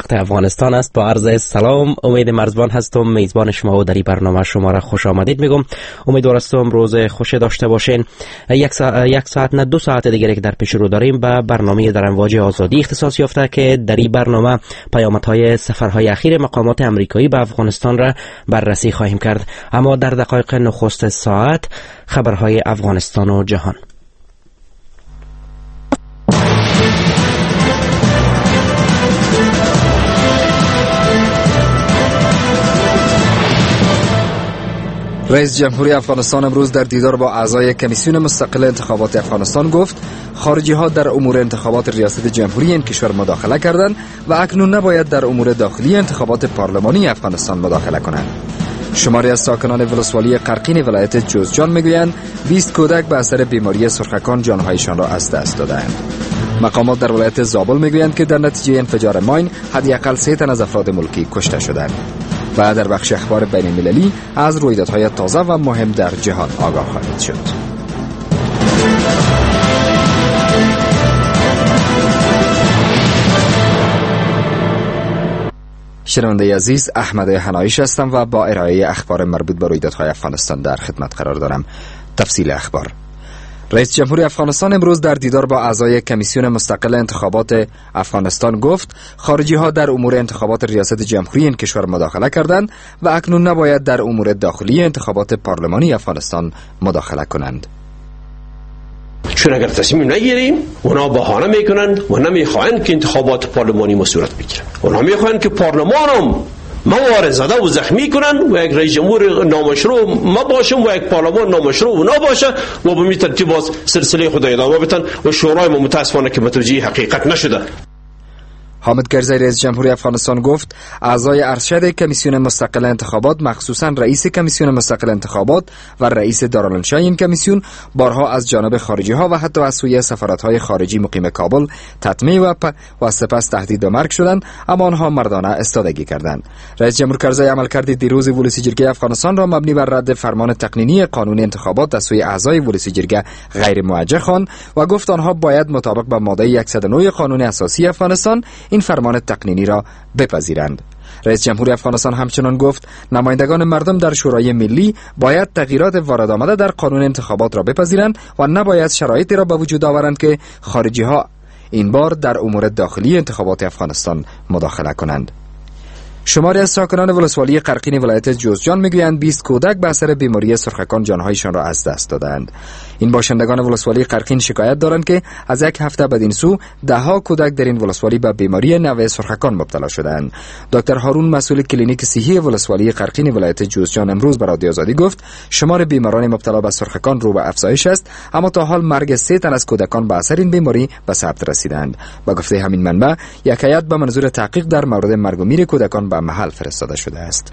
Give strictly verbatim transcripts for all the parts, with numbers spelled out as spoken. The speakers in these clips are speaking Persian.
پایتخت افغانستان است. با عرض سلام، امید مرزبان هستم، میزبان شما و در این برنامه شما را خوش آمدید میگم. امیدوار هستم روز خوش داشته باشین. یک ساعت, یک ساعت نه دو ساعت دیگری که در پیش رو داریم به برنامه در امواج آزادی اختصاص یافته که در این برنامه پیامدهای سفرهای اخیر مقامات امریکایی به افغانستان را بررسی خواهیم کرد. اما در دقایق نخست ساعت خبرهای افغانستان و جهان. رئیس جمهوری افغانستان امروز در دیدار با اعضای کمیسیون مستقل انتخابات افغانستان گفت خارجی ها در امور انتخابات ریاست جمهوری این کشور مداخله کردند و اکنون نباید در امور داخلی انتخابات پارلمانی افغانستان مداخله کنند. شماری از ساکنان ولسوالی قرقین ولایت جوزجان میگویند بیست کودک به اثر بیماری سرخکان جانهایشان را از دست دادند. مقامات در ولایت زابل میگویند که در نتیجه انفجار ماین حداقل سه تن از افراد ملکی کشته شدند. و در بخش اخبار بین المللی از رویدادهای تازه و مهم در جهان آگاه خواهید شد. شنونده عزیز، احمد حنایش هستم و با ارائه اخبار مربوط به رویدادهای افغانستان در خدمت قرار دارم. تفصیل اخبار. رئیس جمهوری افغانستان امروز در دیدار با اعضای کمیسیون مستقل انتخابات افغانستان گفت خارجی ها در امور انتخابات ریاست جمهوری این کشور مداخله کردند و اکنون نباید در امور داخلی انتخابات پارلمانی افغانستان مداخله کنند. چون اگر تصمیم نگیریم اونا بهانه میکنند و نمیخواهند که انتخابات پارلمانی ما صورت بگیرد. اونا میخواهند که پارلمان هم موارد زده و زخمی کنن و یک رئیس جمهور نامشروع ما باشیم و یک پارلمان نامشروع و نباشه و به می ترتیب باز سلسله خود ادامه بدن و شورای ما متاسفانه که متوجه حقیقت نشده. حامد کرزی رئیس جمهوری افغانستان گفت اعضای ارشد کمیسیون مستقل انتخابات مخصوصا رئیس کمیسیون مستقل انتخابات و رئیس دارالانشا این کمیسیون بارها از جانب خارجی ها و حتی از سوی سفارت‌های خارجی مقیم کابل تطمیع و, پ... و سپس تهدید به مرگ شدند، اما آنها مردانه استادگی کردند. رئیس جمهور کرزی عملکرد دیروز ولسی جرگه افغانستان را مبنی بر رد فرمان تقنینی قانون انتخابات از سوی اعضای ولسی جرگه غیر موجه خواند و گفت آنها باید مطابق با ماده صد و نه قانون اساسی افغانستان این فرمان تقنینی را بپذیرند. رئیس جمهوری افغانستان همچنان گفت نمایندگان مردم در شورای ملی باید تغییرات وارد آمده در قانون انتخابات را بپذیرند و نباید شرایطی را به وجود آورند که خارجی ها این بار در امور داخلی انتخابات افغانستان مداخله کنند. شماری از ساکنان ولسوالی قرقین ولایت جوزجان میگویند بیست کودک به اثر بیماری سرخکان جانهایشان را از دست دادند. این باشندگان ولسوالی قرقین شکایت دارند که از یک هفته بدین سو ده ها کودک در این ولسوالی به بیماری نوع سرخکان مبتلا شدند. دکتر هارون مسئول کلینیک صحی ولسوالی قرقین ولایت جوزجان امروز به رادیو آزادی گفت شمار بیماران مبتلا به سرخکان رو به افزایش است، اما تا حال مرگ سه تن از کودکان به اثر این بیماری به ثبت رسیدند. با گفته همین منبع یک هیئت به منظور تحقیق در مورد مرگ و میر کودکان به محل فرستاده شده است.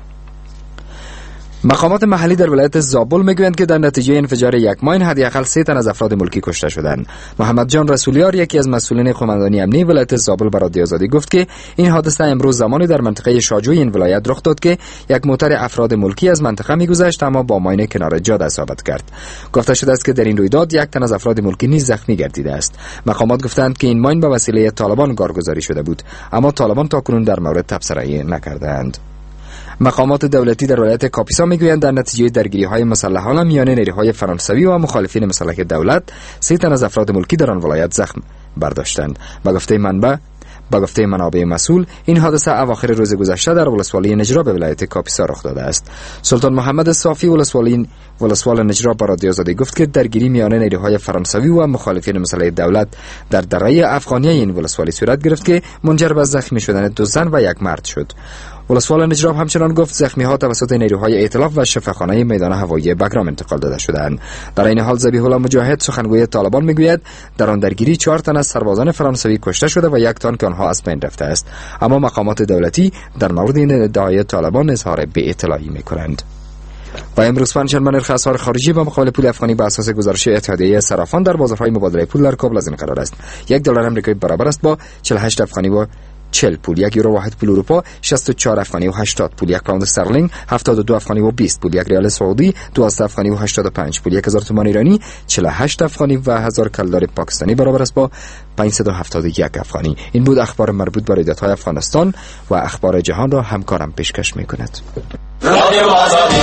مقامات محلی در ولایت زابل میگویند که در نتیجه انفجار یک ماین حداقل سه تن از افراد ملکی کشته شدند. محمد جان رسولیار یکی از مسئولین قماندانی امنی ولایت زابل به رادیو آزادی گفت که این حادثه امروز زمانی در منطقه شاجوی این ولایت رخ داد که یک موتر افراد ملکی از منطقه میگذشت اما با ماین کنار جاده اصابت کرد. گفته شده است که در این رویداد یک تن از افراد ملکی نیز زخمی گردیده است. مقامات گفتند که این ماین به وسیله طالبان کارگزاری شده بود، اما طالبان تاکنون در مورد تبصره نکردند. مقامات دولتی در ولایت کاپیسا میگویند در نتیجه درگیری‌های مسلحانه میان نیروهای فرانسوی و مخالفین مسلح دولت سه تن از افراد ملکی در آن ولایت زخم برداشتند. با گفته منبع با گفته منابع مسئول این حادثه اواخر روز گذشته در ولسوالی نجراب به ولایت کاپیسا رخ داده است. سلطان محمد صافی ولسوالی ولسوال نجراب با رادیو آزادی گفت که درگیری میان نیروهای فرانسوی و مخالفین مسلح دولت در دره افغانیه این ولسوالی صورت گرفت که منجر به زخمی شدن دو زن و یک مرد شد. ولسوال نجراب همچنان گفت زخمی ها توسط نیروهای ائتلاف و شفاخانه میدان هوایی بگرام انتقال داده شدند. در این حال ذبیح الله مجاهد سخنگوی طالبان میگوید در آن درگیری چهار تن از سربازان فرانسوی کشته شده و یک تن که آنها از بین رفته است، اما مقامات دولتی در مورد این ادعای طالبان اظهار بی‌اطلاعی میکنند. و امروز پنجشنبه نرخ اسعار خارجی با مقابل پول افغانی بر اساس گزارش اتحادیه صرافان در بازارهای مبادله پول در کابل از این قرار است: یک دلار آمریکایی برابر است با چهل و هشت افغانی و چهل پول. یک یورو واحد پول اروپا شصت و چهار افغانی و هشتاد پول. یک پوند استرلینگ هفتاد و دو افغانی و بیست پول. یک ریال سعودی دوازده افغانی و هشتاد و پنج پول. یک هزار تومان ایرانی چهل و هشت افغانی و هزار کلدار پاکستانی برابر است با پانصد و هفتاد و یک افغانی. این بود اخبار مربوط به رویدادهای افغانستان و اخبار جهان را همکارم پیشکش می‌کند. رادیو آزادی.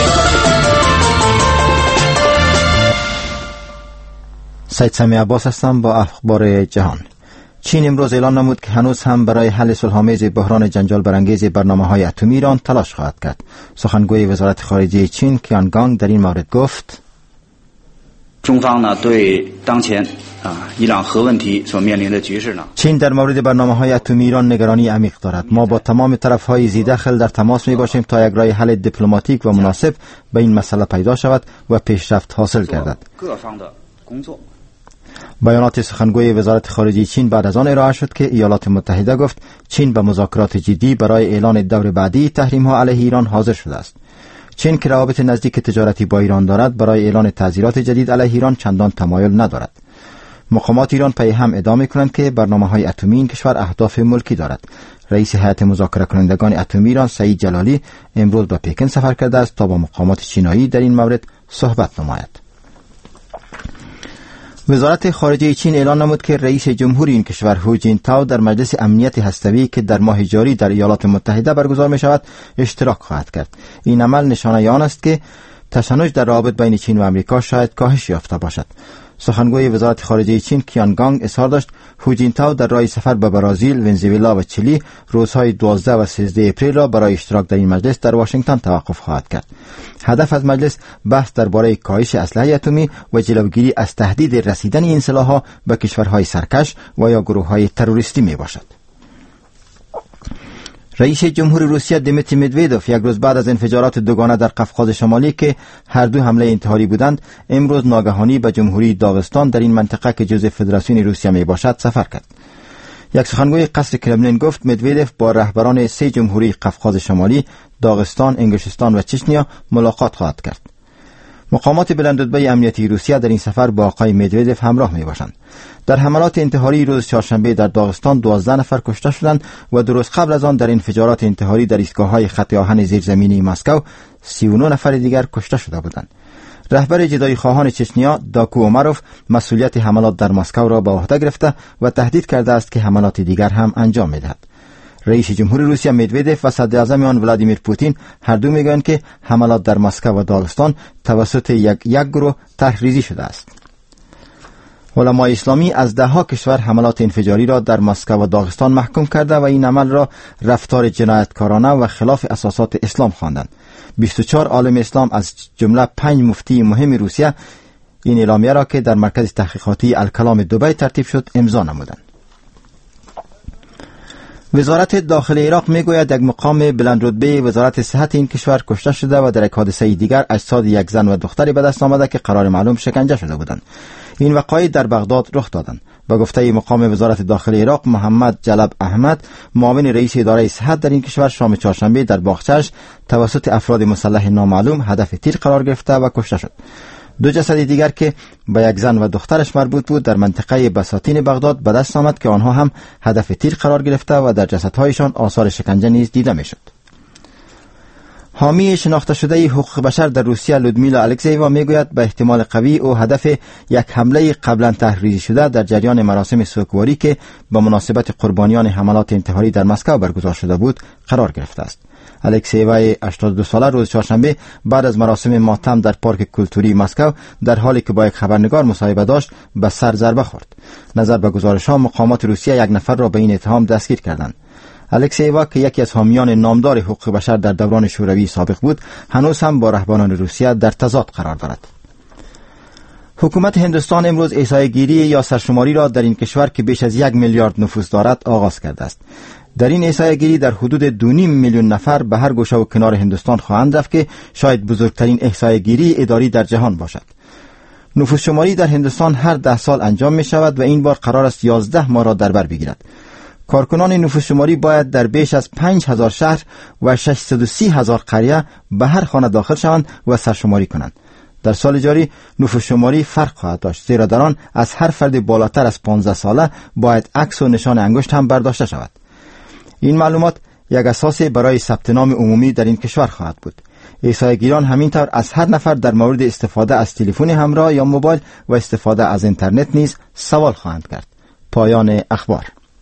سید سمی عباس هستم با اخبار جهان. چین امروز اعلام نمود که هنوز هم برای حل صلح‌آمیز بحران جنجال برانگیز برنامه‌های اتمی ایران تلاش خواهد کرد. سخنگوی وزارت خارجه چین کیان گانگ در این مورد گفت: چین در مورد برنامه‌های اتمی ایران نگرانی عمیق دارد. ما با تمام طرف‌های ذی‌دخل در تماس می‌باشیم تا یک راه حل دیپلماتیک و مناسب به این مسئله پیدا شود و پیشرفت حاصل گردد. بیانات سخنگوی وزارت خارجه چین بعد از آن ارائه شد که ایالات متحده گفت چین به مذاکرات جدی برای اعلان دور بعدی تحریم‌ها علیه ایران حاضر شده است. چین که روابط نزدیک تجارتی با ایران دارد برای اعلان تعزیرات جدید علیه ایران چندان تمایل ندارد. مقامات ایران پی هم ادعا می‌کنند که برنامه‌های اتمی این کشور اهداف ملکی دارد. رئیس هیئت مذاکره کنندگان اتمی ایران سعید جلالی امروز به پکن سفر کرده است تا با مقامات چینایی در این مورد صحبت نماید. وزارت خارجه چین اعلان نمود که رئیس جمهوری این کشور هو جینتائو در مجلس امنیت هسته‌ای که در ماه جاری در ایالات متحده برگزار می شود اشتراک خواهد کرد. این عمل نشانه آن است که تشنج در روابط بین چین و آمریکا شاید کاهش یافته باشد. سخنگوی وزارت خارجه چین کیان گانگ اظهار داشت هو جینتائو در راه سفر به برزیل، ونزوئلا و چیلی روزهای دوازده و سیزده اپریل را برای اشتراک در این مجلس در واشنگتن توقف خواهد کرد. هدف از مجلس بحث درباره کاهش اسلحه اتمی و جلوگیری از تهدید رسیدن این سلاح‌ها به کشورهای سرکش و یا گروه‌های تروریستی میباشد. رئیس جمهور روسیه دیمیتری مدودوف یک روز بعد از انفجارات دوگانه در قفقاز شمالی که هر دو حمله انتحاری بودند، امروز ناگهانی به جمهوری داغستان در این منطقه که جزء فدراسیون روسیه می باشد سفر کرد. یک سخنگوی قصر کرملین گفت مدودوف با رهبران سه جمهوری قفقاز شمالی، داغستان، انگشتان و چچنیا ملاقات خواهد کرد. مقامات بلندرتبه امنیتی روسیه در این سفر با آقای مدودوف همراه می باشند. در حملات انتحاری روز چهارشنبه در داغستان دوازده نفر کشته شدند و دو روز قبل از آن در انفجارات انتحاری در ایستگاه‌های خط آهن زیرزمینی مسکو سی و نه نفر دیگر کشته شده بودند. رهبر جدایی خواهان چچنیا داکو اومروف مسئولیت حملات در مسکو را به عهده گرفته و تهدید کرده است که حملات دیگر هم انجام می‌دهد. رئیس جمهور روسیه مدودوف و صدر اعظم آن ولادیمیر پوتین هر دو میگویند که حملات در مسکو و داغستان توسط یک یک گروه طرح‌ریزی شده است. علمای اسلامی از ده ها کشور حملات انفجاری را در مسکو و داغستان محکوم کرده و این عمل را رفتار جنایتکارانه و خلاف اساسات اسلام خواندند. بیست و چهار عالم اسلام از جمله پنج مفتی مهم روسیه این اعلامیه را که در مرکز تحقیقاتی الکلام دبی ترتیب شد امضا نمودند. وزارت داخل عراق میگوید یک مقام بلندرتبه وزارت صحت این کشور کشته شده و در یک حادثه دیگر اجساد یک زن و دختری به دست آمده که قرار معلوم شکنجه شده بودند. این وقایع در بغداد رخ دادند. به گفته مقام وزارت داخل عراق محمد جلب احمد، معاون رئیس اداره صحت در این کشور، شام چهارشنبه در باغچه‌اش توسط افراد مسلح نامعلوم هدف تیر قرار گرفته و کشته شد. دو جسد دیگر که به یک زن و دخترش مربوط بود در منطقه بساتین بغداد به دست آمد که آنها هم هدف تیر قرار گرفته و در جسدهایشان آثار شکنجه نیز دیده میشد. حامی شناخته شده حقوق بشر در روسیه لودمیلا الکسیوا میگوید به احتمال قوی او هدف یک حمله قبلا طرح‌ریزی شده در جریان مراسم سوگواری که به مناسبت قربانیان حملات انتحاری در مسکو برگزار شده بود قرار گرفته است. الکسیوا هشتاد و دو ساله روز چهارشنبه بعد از مراسم ماتم در پارک کلتوری مسکو در حالی که با یک خبرنگار مصاحبه داشت به سر ضربه خورد. نظر به گزارش‌ها مقامات روسیه یک نفر را به این اتهام دستگیر کردند. الکسیوا که یکی از حامیان نامدار حقوق بشر در دوران شوروی سابق بود، هنوز هم با رهبران روسیه در تضاد قرار دارد. حکومت هندوستان امروز احصایه‌گیری یا سرشماری را در این کشور که بیش از یک میلیارد نفوس دارد آغاز کرده است. در این احصایه‌گیری در حدود دو و نیم میلیون نفر به هر گوشه و کنار هندوستان خواهند رفت که شاید بزرگترین احصایه‌گیری اداری در جهان باشد. نفوس شماری در هندوستان هر ده سال انجام می شود و این بار قرار است یازده ماه را در بر بگیرد. کارکنان نفوس شماری باید در بیش از پنج هزار شهر و ششصد و سی هزار قریه به هر خانه داخل شوند و سرشماری کنند. در سال جاری نفوس شماری فرق خواهد داشت، زیرا در آن از هر فرد بالاتر از پانزده ساله باید عکس و نشان انگشت هم برداشته شود. این معلومات یک اساس برای ثبت نام عمومی در این کشور خواهد بود. ایسایگیران همینطور از هر نفر در مورد استفاده از تلفن همراه یا موبایل و استفاده از اینترنت نیز سوال خواهند کرد. پایان اخبار.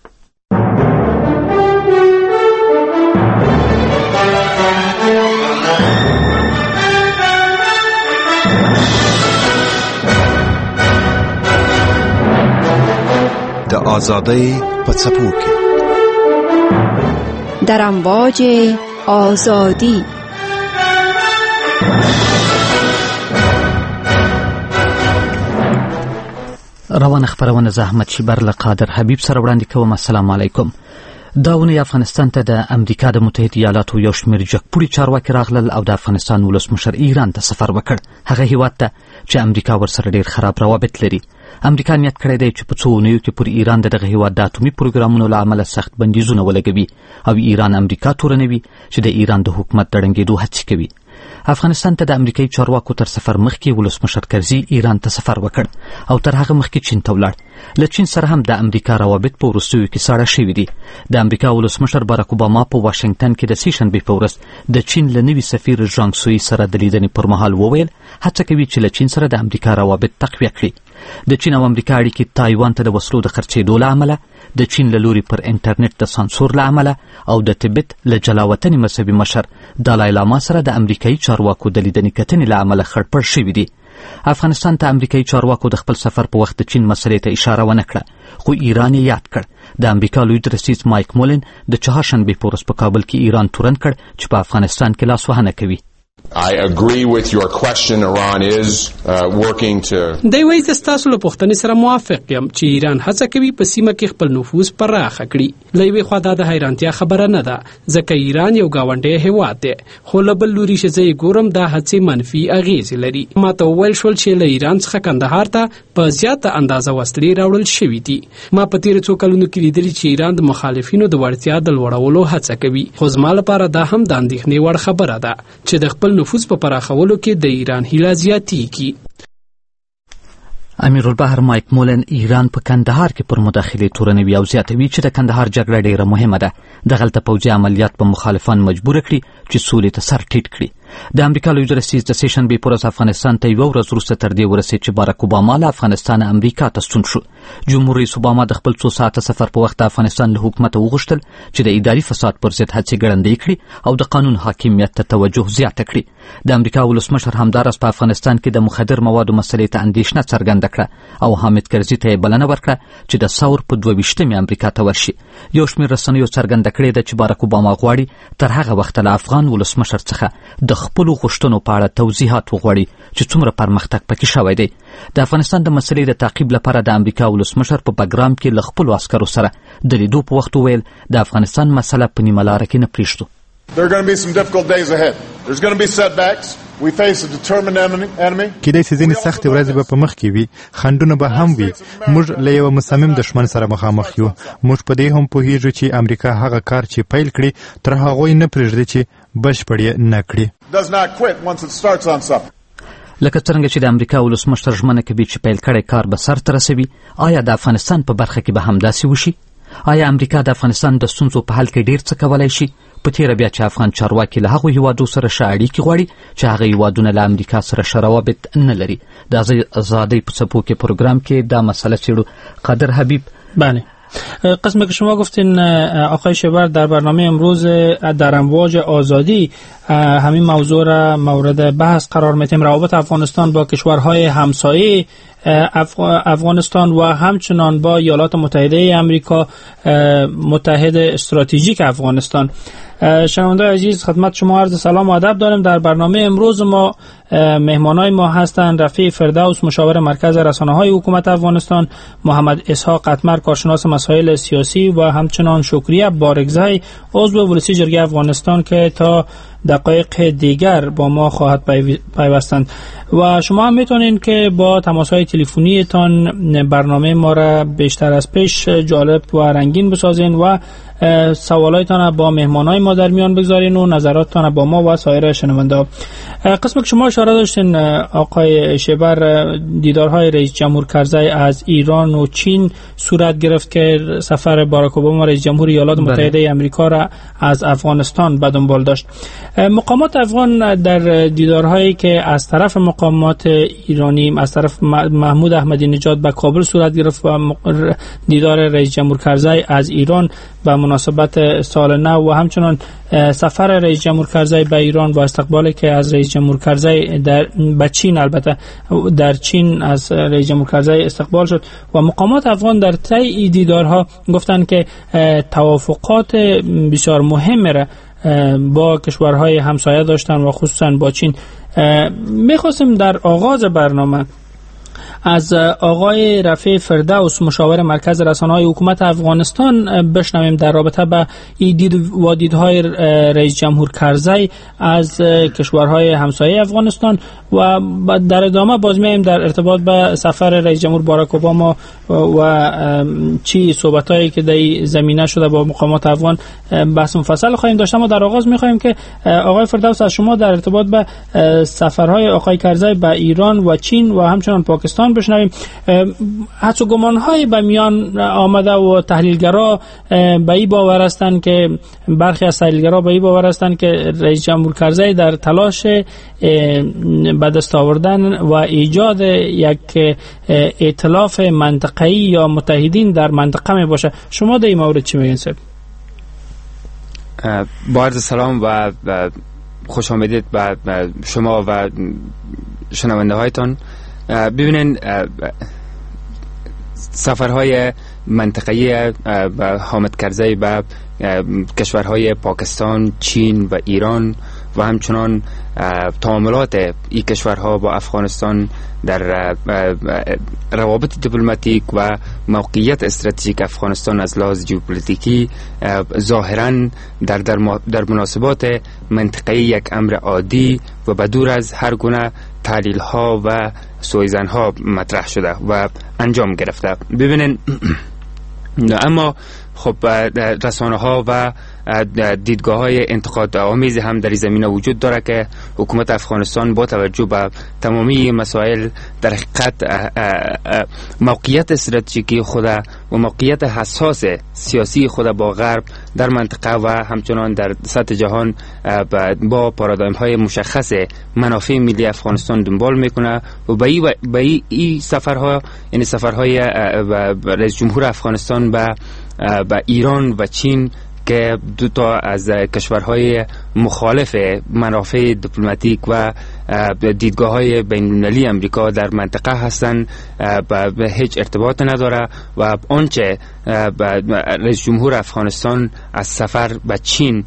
د آزادۍ په څپو کې در امواج آزادی. روان خبرونه زحمت شیبر له قادر حبیب سره وړاندې کوم. السلام علیکم. دا ونې افغانستان ته د امریکا د متحده ایالاتو یو شمېر جګپوړي چارواکي راغلل او د افغانستان ولسمشر ایران ته سفر وکړ. هغه هیواد ته چې امریکا ورسره ډېر خراب روابط لري. امریکا نیت کړی دی چې په څو اونیو کې پر ایران د دغه هیواد د اتومي پروګرامونو له امله سخت بندیزونه ولګوي او ایران امریکا تورنوي چې د ایران د حکومت د ړنګېدو هڅې کوي. افغانستان ته د امریکایي چارواکو تر سفر مخکې ولسمشر کرزي ایران ته سفر وکړ او تر هغه مخکې چین ته ولاړ. له چین سره هم د امریکا روابط په وروستیو کې ساړه شوي دي. د امریکا ولسمشر باراک اوباما په واشنګټن کې د سې شنبې په ورځ د چین له نوي سفیر ژانګ سوی سره د لیدنې پر مهال وویل هڅه کوي چې له چین سره د امریکا روابط تقویه کړي. د چین او امریکا اړیکې تایوان ته د وسلو د خرڅېدو له امله، د چین له لوري پر انټرنیټ د سانسور له امله او د تبت له جلاوطنې مذهبي مشر دالای لاما سره د امریکایي چارواکو د لیدنې کتنې له امله خړپړ شوي دي. افغانستان ته امریکایي چارواکو د خپل سفر په وخت د چین مسلې ته اشاره ونه کړه، خو ایران یې یاد کړ. د امریکا لوی درسیز مایک مولن د چهارشنبې په ورځ په کابل کې ایران تورن کړ چې په افغانستان کې لاسوهنه کوي. I agree with your question. Iran is uh, working to دی وایي زه ستاسو له پوښتنې سره موافق یم چې ایران هڅه کوي په سیمه کې خپل نفوذ پراخه کړي. له یوې خوا دا د حیرانتیا خبره نه ده ځکه ایران یو ګاونډی هیواد دی، خو له بل لوري چې زه یې ګورم دا هڅې منفي اغېزې لري. ما ته وویل شول چې له ایران څخه کندهار ته په زیاته اندازه وسلې راوړل شوي دي. ما په تېرو څو کلونو کې لیدلي چې ایران د مخالفینو د وړتیا د لوړولو هڅه کوي، خو زما لپاره دا هم د اندېښنې وړ خبره ده چې د خپل نفوذ په پراخولو کې د ایران هیله زیاتېږي. امیر البحر مایک مولن ایران په کندهار کې پر مداخلې تورنوي او زیاتوي چې د کندهار جګړه ډېره مهمه ده. دغلته پوځي عملیات په مخالفان مجبور کړي چې سولې ته سر ټیټ کړي. د امریکا لوی درسیز د سې شنبې په ورځ افغانستان ته یوه ورځ وروسته تر دې ورسېد چې باراک اوباما له افغانستانه امریکا ته ستون شو. جمهور رئیس اوباما د خپل څو ساعته سفر په وخت د افغانستان له حکومته وغوښتل چې د اداري فساد پر ضد هڅې ګړندۍ کړي او د قانون حاکمیت ته توجه زیاته کړي. د امریکا ولسمشر همداراز په افغانستان کې د مخدر موادو مسلې ته اندېښنه څرګنده کړه او حامد کرزي ته یې بلنه ورکړه چې د ثور په دوه ویشتمې امریکا ته ورشي. یو شمېر رسنیو څرګنده کړې ده چې باراک اوباما غواړي تر هغه وخته له افغان ولسمشر څخه د خپلو غوښتنو په اړه توضیحات وغواړي چې څومره پرمختګ پکې شوی دی. د افغانستان د مسلې د تعقیب لپاره د امریکا ولسمشر په بګرام کې له خپلو عسکرو سره د لیدو په وخت وویل د افغانستان مسله په نیمه لاره کې نه پرېږدو. There are going to be some difficult days ahead. There's going to be setbacks. We face a determined enemy. کېدای شي ځینې سختې ورځې به په مخ کې وي، خنډونه به هم وي. موږ له یوه مصمم دښمن سره مخامخ یو. موږ په دې هم پوهیږو چې امریکا هغه کار چې پیل کړي تر هغوی نه پرېږدي چې بشپړ یې نه کړي. Does not quit once it starts on something. لکه څرنګه چې د امریکا ولسمشر ژمنه کوي چې پیل کړی کار به سر ته رسوي، آیا د افغانستان په برخه کې به همداسې وشي؟ آیا امریکا د افغانستان د ستونزو په حل کې ډېر څه کولی شي؟ په تېره بیا چې افغان چارواکي له هغو هیوادو سره ښه اړیکې غواړي چې هغه هیوادونه له امریکا سره ښه روابط نه لري. د آزادۍ په څپو کې پروګرام کې دا مسئله څېړو. قادر حبیب. بله، قسمی که شما گفتین آقای شبر در برنامه امروز در امواج آزادی همین موضوع را مورد بحث قرار میدیم. روابط افغانستان با کشورهای همسایه افغانستان و همچنان با ایالات متحده آمریکا متحد استراتژیک افغانستان. شنوندگان عزیز، خدمت شما عرض سلام و ادب داریم. در برنامه امروز ما مهمانای ما هستند رفیع فردوس، مشاور مرکز رسانه‌های حکومت افغانستان، محمد اسحاق قطمر، کارشناس مسائل سیاسی و همچنان شکریه بارگزای، عضو ولسی جرگه افغانستان که تا دقایق دیگر با ما خواهد پیوستند. و شما هم میتونین که با تماس‌های تلفنی تان برنامه ما را بیشتر از پیش جالب و رنگین بسازین و سوالایتان با مهمانای ما در میان بگذارین و نظراتتان با ما و سایر شنونده. قسم که شما اشاره داشتین آقای شیبر، دیدارهای رئیس جمهور کرزی از ایران و چین صورت گرفت که سفر باراک اوباما رئیس جمهور ایالات متحده آمریکا را از افغانستان به دنبال داشت. مقامات افغان در دیدارهایی که از طرف مقامات ایرانی از طرف محمود احمدی نژاد به کابل صورت گرفت و دیدار رئیس جمهور کرزی از ایران به مناسبت سال نو و همچنان سفر رئیس جمهور کرزی به ایران و استقبالی که از رئیس جمهور کرزی در به چین، البته در چین از رئیس جمهور کرزی استقبال شد و مقامات افغان در طی دیدارها گفتند که توافقات بسیار مهم را با کشورهای همسایه داشتن و خصوصا با چین. میخواستم در آغاز برنامه از آقای رفیع فردوس مشاور مرکز رسانه‌های حکومت افغانستان بشنویم در رابطه با این دید و دیدهای رئیس جمهور کرزی از کشورهای همسایه افغانستان و در ادامه باز میایم در ارتباط به سفر رئیس جمهور باراک اوباما و چی صحبتایی که در زمینه شده با مقامات افغان بحث مفصل خواهیم داشت. ما در آغاز می‌خوایم که آقای فردوس از شما در ارتباط به سفرهای آقای کرزی به ایران و چین و همچنان پاکستان بشنویم. حدس و گمان‌های به میان آمده و تحلیلگرا به این باور هستند که برخی از تحلیلگرا به این باور هستند که رئیس جمهور کرزی در تلاش به دست آوردن و ایجاد یک ائتلاف منطقه‌ای یا متحدین در منطقه می باشه. شما در این مورد چی میگین صاحب؟ با عرض سلام و خوش آمدید به شما و شنونده هایتان. ببینین سفرهای منطقه‌ای حامد کرزی به کشورهای پاکستان، چین و ایران و همچنان تعاملات این کشورها با افغانستان در روابط دیپلماتیک و موقعیت استراتژیک افغانستان از لحاظ ژئوپلیتیکی ظاهراً در در در مناسبات منطقه‌ای یک امر عادی و بدور از هر گونه تحلیل ها و سوءظن ها مطرح شده و انجام گرفته. ببینین اما خب رسانه ها و دیدگاه های انتقاد آمیز هم در زمینه وجود داره که حکومت افغانستان با توجه به تمامی مسائل در حقیقت موقعیت استراتژیکی خود و موقعیت حساس سیاسی خود با غرب در منطقه و همچنان در سطح جهان با پارادایم های مشخص منافع ملی افغانستان دنبال میکنه و به این سفرها، یعنی سفرهای رئیس جمهور افغانستان به به ایران و چین که دو تا از کشورهای مخالف منافع دیپلماتیک و دیدگاه های بین المللی امریکا در منطقه هستند به هیچ ارتباط نداره و آنچه رئیس جمهور افغانستان از سفر به چین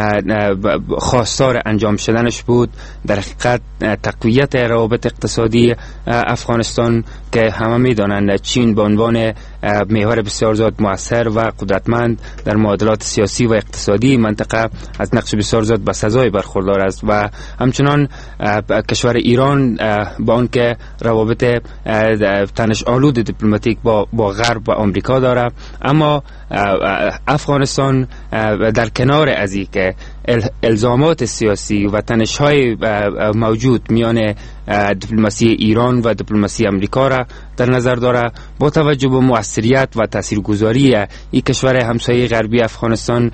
خواستار انجام شدنش بود در حقیقت تقویت روابط اقتصادی افغانستان که همه میدانند چین به عنوان محور بسیار زیاد مؤثر و قدرتمند در معادلات سیاسی و اقتصادی منطقه از نقش بسیار زیاد بسزای برخوردار است و همچنان کشور ایران با آن که روابط تنش آلود دیپلماتیک با با غرب و آمریکا داره، اما افغانستان در کنار از این که الزامات سیاسی و تنش‌های موجود میان دیپلماسی ایران و دیپلماسی امریکا را در نظر داره، با توجه به موثریت و تاثیرگذاری این کشور همسایه غربی افغانستان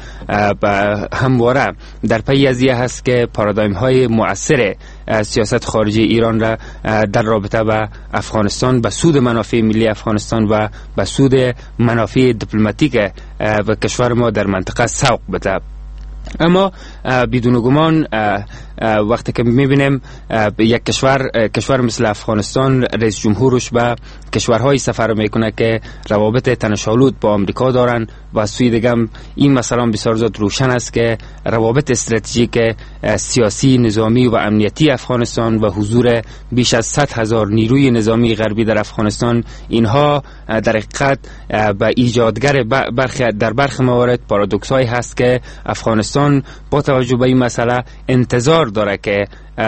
همواره در پی از این هست که پارادایم های مؤثر سیاست خارجی ایران را در رابطه با افغانستان به سود منافع ملی افغانستان و به سود منافع دیپلماتیک و کشور ما در منطقه سوق بده. اما بدون گمان وقتی که میبینیم یک کشور کشور مثل افغانستان رئیس جمهورش به کشورهای سفر میکنه که روابط تنش‌آلود با آمریکا دارن و از سوی دیگه این مثلا بسیار زیاد روشن است که روابط استراتژیک سیاسی، نظامی و امنیتی افغانستان و حضور بیش از صد هزار نیروی نظامی غربی در افغانستان، اینها در حقیقت به ایجادگر برخی در برخی موارد پارادوکس هایی هست که افغانستان با توجه به این مسئله انتظار داره که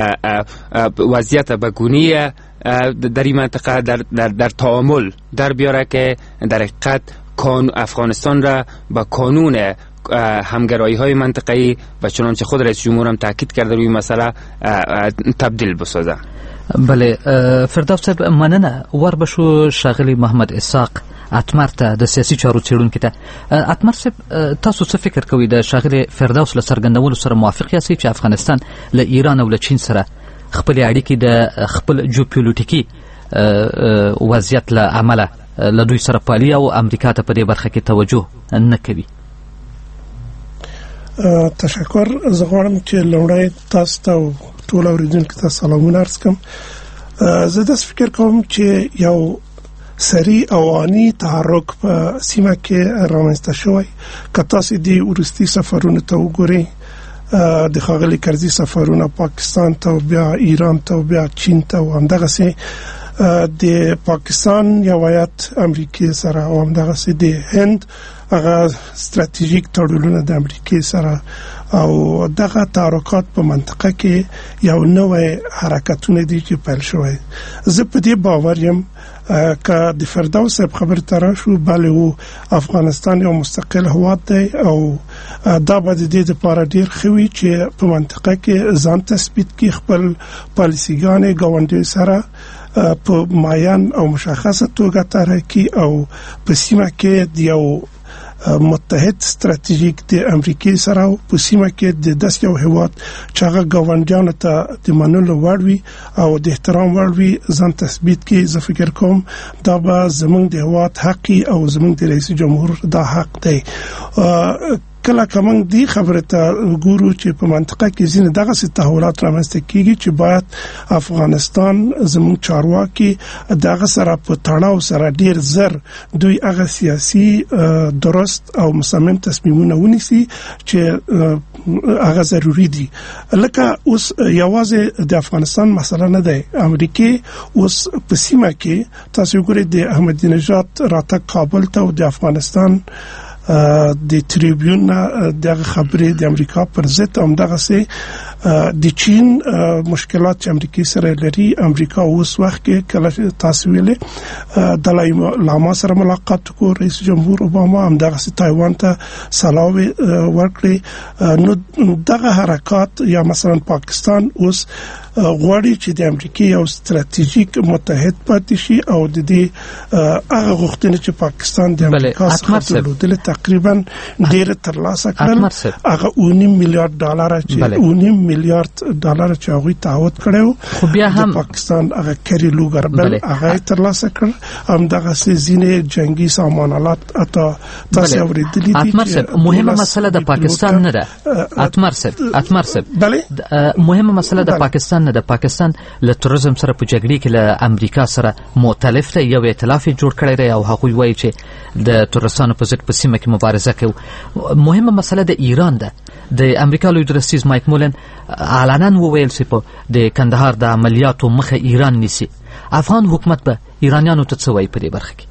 وضعیت بگونی در این منطقه در, در, در تعامل در بیاره که در حقیقت افغانستان را به قانون همگرایی های منطقه‌ای و چنانچه خود رئیس جمهور هم تاکید کرده روی مسئله تبدیل بسازه. بله فردوس صاحب مننه. ور بشو شاغلی محمد اسحاق اتمر ته د سیاسي چارو څېړونکي ته. اتمر صاحب تاسو څه فکر کوئ د شاغلی فردوس له څرګندولو سره موافق یاست چې افغانستان له ایران او له چین سره خپل اړیکې د خپل جیوپولیټیکي وضعیت له عمله له دوی سره پالي او امریکا ته په دې برخه کې توجه نه کوي؟ تشکر. زه غواړم چې لومړی تاسو ته ټول اوریدونکو ته سلامونه عرض کړم. زه داسې فکر کوم چې یو سریع او آني تحرک په سیمه کې رامنځته شوی. که تاسو د وروستي سفرونو ته وګورئ، د ښاغلي کرزي سفرونه پاکستان ته، بیا ایران ته، بیا چین ته، او همدغسې د پاکستان یو هیات امریکای سره، او همدغسې د هند هغه ستراتیژیک تړونونه د امریکای سره، او دغه تحرکات په منطقه کې یو نوې حرکتونه دي چې پیل شوی. زه په دې باور یم که د فردوس صاحب خبر تر شو بل او افغانستان یو مستقل هواد دی، او دا به د دې لپاره ډیر خوي چې په منطقه کې ځان تثبیت کې خپل پالیسیګانې ګاونډي سره په معین او مشخصه توګه طرح کړي، او په سیمه کې د یو متحد ستراتیژیک د امریکای سره په سیمه کې د داس یو هواد چې هغه ګاونډیانو ته د منلو وړ وي او د احترام وړ وي ځان تثبیت کې. زه فکر کوم دا به زمونږ د هواد حق او زمونږ د رئیس جمهور دا حق دی. کله کوم دی خبره ته ګورو چې په منطقه کې ځینې دغه ست تحولات رامنځته کیږي چې باید افغانستان زموږ چارواکي دغه سره په تړاو سره ډیر زر دوی هغه سیاسي درست او مصمم تصمیمونه ونیسي چې هغه ضروری دي. لکه اوس یوازې د افغانستان مسله نه ده، امریکای اوس په سیمه کې تاسو ګورئ د احمدی نژاد راتګ کابل ته او د افغانستان د تریبیون دغه خبرې د امریکا پر ضد هم دغه سي د چین مشکلات چې امریکای سره لري. امریکا اوس وخت کې کله تاسو ویلې دلای لاما سره ملاقات کو، رئیس جمهور اوباما هم دغه سي تایوان ته سلام ورکړي. نو دغه حرکات یا مثلا پاکستان اوس غواړي چې د امریکای یو ستراتیژیک متحد پاتې شي او د دې هغه غوښتنه چې پاکستان د امریکا څخه درلودل تقریبا ډیر ترلاسه کړل. هغه نیم میلیارډ ډالر چې نیم میلیارډ ډالر چې هغه تعهد کړو، خو بیا هم پاکستان هغه کری لوګر بل هغه ترلاسه کړ. هم دغه سيزينه جنگي سامانالات اته تاسو اوریدلې دي. اتمر صاحب مهمه مسله د پاکستان نه ده. اتمر صاحب اتمر صاحب مهمه مسله د پاکستان نه ده. پاکستان له تروریزم سره په جګړه کې له امریکا سره مؤتلف دی، یو ائتلاف جوړ کړی دی او هغه وایي چې د تروریستانو په ضد په سیمه کې مبارزه کوي. مهمه مسله د ایران ده. د امریکا لوی درستیز مایک مولن علنا وویل چې په د کندهار د عملیاتو مخه ایران نیسي. افغان حکومت به ایرانیانو ته څه وایي په دې برخه کې؟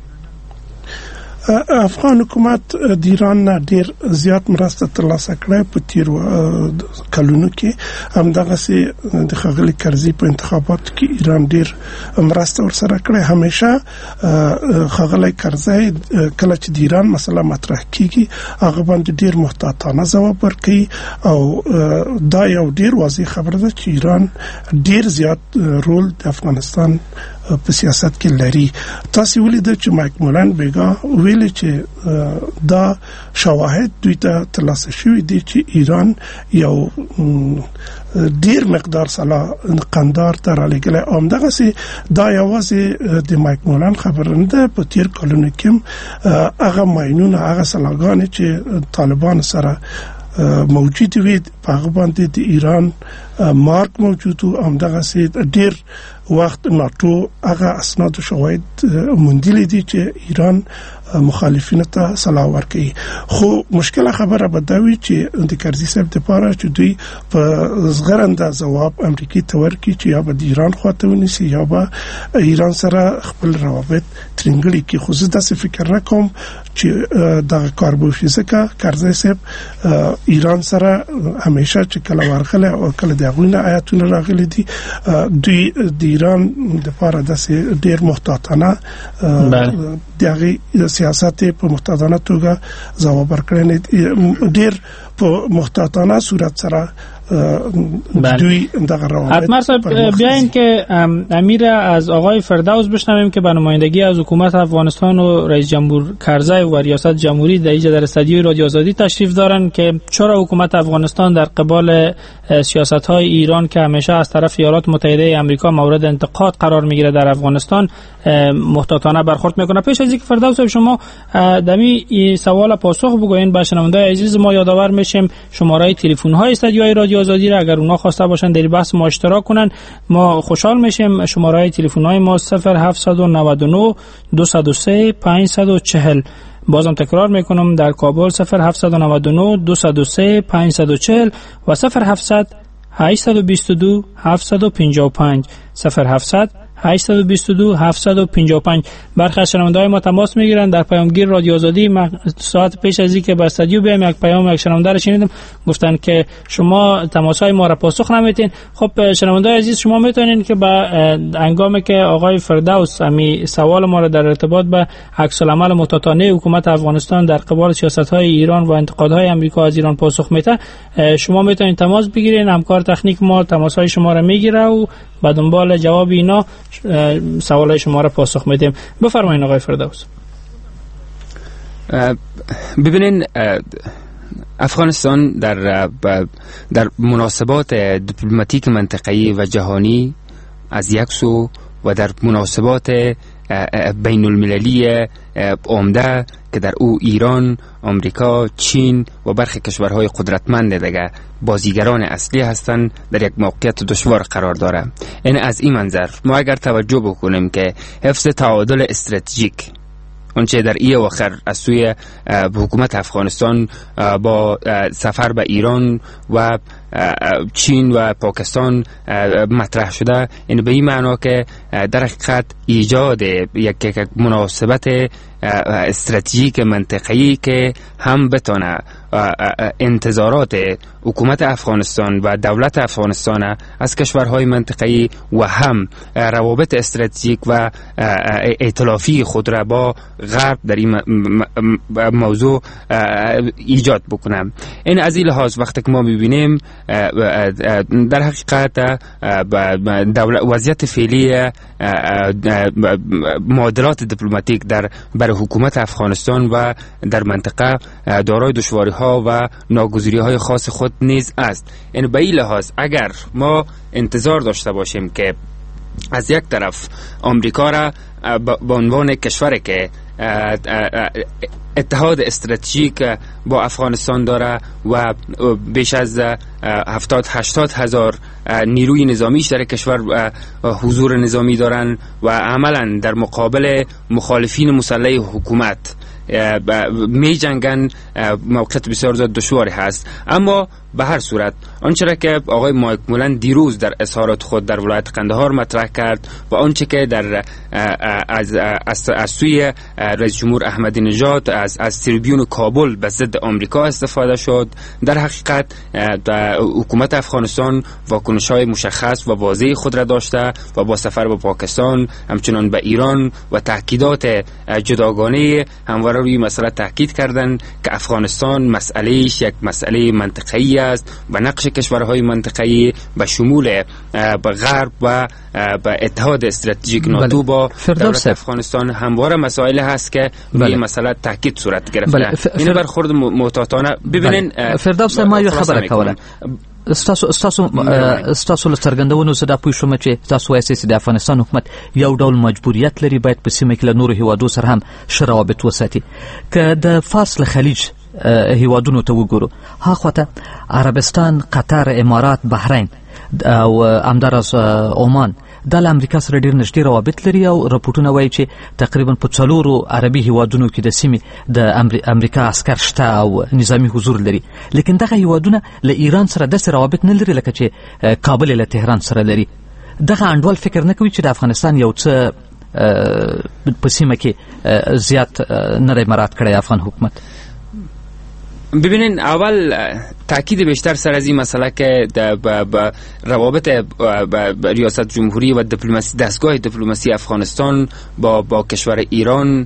افغان حکومت د ایران نه ډیر زیات مرسته ترلاسه کړې په تیر کلونو کې. هم دغه سي د خغلی کرزي په انتخاباتو کې ایران ډیر مرسته ورسره کړې. همیشه خغلی کرزي کله چې د ایران مسله مطرح کیږي هغه باندې ډیر محتاطانه ځواب ورکړي، او دا یو ډیر واضح خبره ده چې ایران ډیر زیات رول د افغانستان په سیاست کې لري. تاسو ولیدل چې مایک مولن بیگا ویل چې دا شواهد دوی ته ترلاسه شوی دي چې ایران یو ډیر مقدار سلا قندار ته رالګل. اومدغه سي دا یوازې د مایک مولن خبره نه ده. په تیر کلونو کې هغه ماینونه هغه سلاګان چې طالبان سره موجود وي په هغه باندې د ایران مارک موجود او همدغه سي ډیر وخت ناتو هغه اسناد او شواهد موندلې دي چې ایران مخالفینو ته سلا ورکړي. خو مشکله خبره به دا وي چې د کرزي صاحب لپاره چې دوی په زغرنده ځواب امریکای ته ورکړي چې یا به د ایران خواته ونیسي یا به ایران سره خپل روابط ترنګړي کې. خو زه داسې فکر نه کوم چې دا کار به وشي، ځکه کرزي صاحب ایران سره همیشه چې کله ورغله او کله د غوینه آیاتونه راغلي دي دوی د ایران د لپاره د ډیر محتاطانه دغه سیاست په محتاطانه توګه ځواب ورکړي، ډیر په محتاطانه صورت سره دوی دغه روابط. حتما صاحب بیاین که امیر از آقای فردوس بشنویم که به نمایندگی از حکومت افغانستان و رئیس جمهور کرزی و ریاست جمهوری در اینجا در استودیوی رادیو آزادی تشریف دارن که چرا حکومت افغانستان در قبال سیاست‌های ایران که همیشه از طرف ایالات متحده آمریکا مورد انتقاد قرار میگیره در افغانستان محتاطانه برخورد میکنه. پیش از اینکه فردوس صاحب شما دمی سوال پاسخ بگوین به شنونده‌های عزیز ما یادآور میشیم شماره تلفن های استودیوی رادیو آزادی را اگر اونا خواسته باشن در بحث ما اشتراک کنن ما خوشحال میشیم. شماره های تلفن های ما صفر هفت نه نه دو صفر سه پنج چهار صفر. بازم تکرار میکنم در کابل صفر هفت نه نه دو صفر سه پنج چهار صفر و صفر هفتصد هشتصد و بیست و دو هفتصد و پنجاه و پنج صفر هفتصد هشتصد و بیست و دو هفتصد و پنجاه و پنج. برخی از شنونده‌های ما تماس میگیرن. در پیامگیر رادیو آزادی ساعت پیش از اینکه به استودیو بیام یک پیام یک شنونده رو شنیدم گفتن که شما تماس‌های ما را پاسخ نمیدین. خب شنونده‌های عزیز شما میتونین که با هنگامی که آقای فردوس امی سوال ما را در ارتباط به عکس العمل محتاطانه حکومت افغانستان در قبال سیاست‌های ایران و انتقادهای آمریکا از ایران پاسخ میده شما میتونین تماس بگیرین. همکار تکنیک ما تماس‌های شما را میگیره و با دنبال جواب اینا سوالای شما را پاسخ میدیم. بفرمایید آقای فردوس. ببینین افغانستان در در مناسبات دیپلماتیک منطقه‌ای و جهانی از یک سو و در مناسبات بین المللی عمده که در او ایران، آمریکا، چین و برخی کشورهای قدرتمند دیگه بازیگران اصلی هستند در یک موقعیت دشوار قرار داره. این از این منظر ما اگر توجه بکنیم که حفظ تعادل استراتژیک اونچه در ای آخر از سوی حکومت افغانستان با سفر به ایران و چین و پاکستان مطرح شده، این به این معنا که در حقیقت ایجاد یک مناسبت استراتژیک منطقه‌ای که هم بتونه انتظارات حکومت افغانستان و دولت افغانستان از کشورهای منطقه‌ای و هم روابط استراتژیک و ائتلافی خود را با غرب در این موضوع ایجاد بکنه. این از این لحاظ وقتی که ما می‌بینیم در حقیقت وضعیت فعلی معادلات دیپلماتیک در برای حکومت افغانستان و در منطقه دارای دشواری ها و ناگزیری های خاص خود نیز است. این به این لحاظ اگر ما انتظار داشته باشیم که از یک طرف آمریکا را به عنوان کشوری که اتحاد استراتژیک با افغانستان داره و بیش از هفتاد هشتاد هزار نیروی نظامیش در کشور حضور نظامی دارن و عملا در مقابل مخالفین مسلح حکومت می جنگن، موقعیت بسیار زیاد دشواری هست. اما به هر صورت آنچه را که آقای مایک مولن دیروز در اظهارات خود در ولایت قندهار مطرح کرد و آنچه که در از از, از سوی رئیس جمهور احمدی نژاد از از تریبیون کابل به ضد آمریکا استفاده شد، در حقیقت حکومت افغانستان واکنش‌های مشخص و واضح خود را داشته و با سفر به پاکستان همچنان به ایران و تاکیدات جداگانه همواره روی مسئله تاکید کردند که افغانستان مسئلهش یک مسئله منطقه‌ای است و نقش کشورهای منطقه‌ای به شمول به غرب و به اتحاد استراتژیک ناتو با دولت افغانستان همواره مسائل هست که روی مسئله تاکید صورت گرفته. این برخورد محتاطانه ببینین. فردوس ما یو خبره کوله ستاسو ستاسو ستاسو څرګندونو زده پوه شوم چې تاسو وایي چې د افغانستان حکومت یو ډول مجبوریت لري باید په سیمه کې له نورو هیوادو سره هم ښه روابط وساتي. که د فارس له خلیج هیوادونو ته وګورو هاخواته عربستان، قطر، امارات، بحرین او همداراز عمان د امریکا سره ډیر نږدې روابط لري او راپورټونه وایي چې تقریبا په څلورو عربي هیوادونو کې د سیمې د امریکا عسكر شته او نظامی حضور لري. لیکن دغه هیوادونه له ایران سره داسې روابط نه لري لکه چې کابل له تهران سره لري. دغه انډول فکر نه کوي چې د افغانستان یو څه په سیمه کې زیات نه دی مراد کړی افغان حکومت. ببینین اول تاکید بیشتر سر از این مسئله که با روابط ریاست جمهوری و دیپلماسی دستگاه دیپلماسی افغانستان با با کشور ایران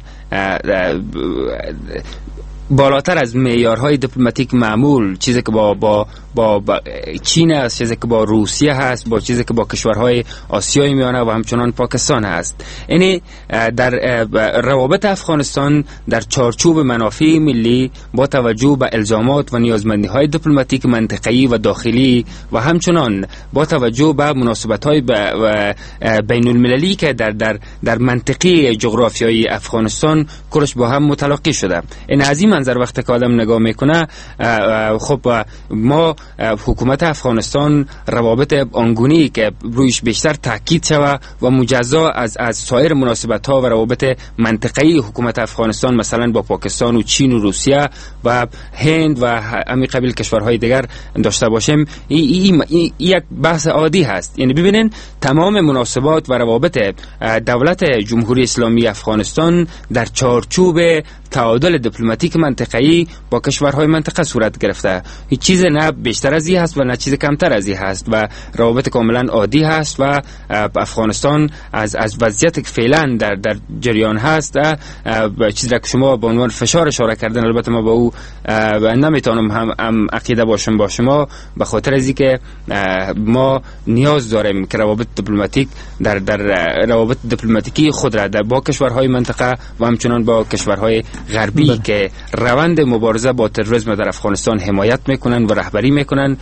بالاتر از معیارهای دیپلماتیک معمول، چیزی که با با با, با چین است، چیزی که با روسیه هست، با چیزی که با کشورهای آسیای میانه و همچنان پاکستان هست. یعنی در روابط افغانستان در چارچوب منافع ملی با توجه به الزامات و نیازمندی‌های دیپلماتیک منطقه‌ای و داخلی و همچنان با توجه به مناسبت‌های بین المللی که در در در منطقه جغرافیایی افغانستان کلش با هم متلاقی شده. این از این منظر وقتی که آدم نگاه میکنه، خب ما حکومت افغانستان روابط آنگونی که رویش بیشتر تاکید شود و مجزا از از سایر مناسبت ها و روابط منطقه‌ای حکومت افغانستان مثلا با پاکستان و چین و روسیه و هند و همین قبیل کشورهای دیگر داشته باشیم، این یک بحث عادی هست. یعنی ببینین تمام مناسبات و روابط دولت جمهوری اسلامی افغانستان در چارچوب تعادل دیپلماتیک منطقه‌ای با کشورهای منطقه صورت گرفته. هیچ چیز نه بیشتر از این هست و نه چیز کمتر از این هست و روابط کاملا عادی هست و افغانستان از از وضعیت که فعلا در در جریان هست، چیزی که شما به عنوان فشار اشاره کردن، البته ما با او نمیتونم هم, هم عقیده باشم با شما، به خاطر از اینکه ما نیاز داریم که روابط دیپلماتیک در در روابط دیپلماتیکی خود را با کشورهای منطقه و همچنان با کشورهای غربی بله. که روند مبارزه با تروریسم در افغانستان حمایت میکنن و رهبری میکنن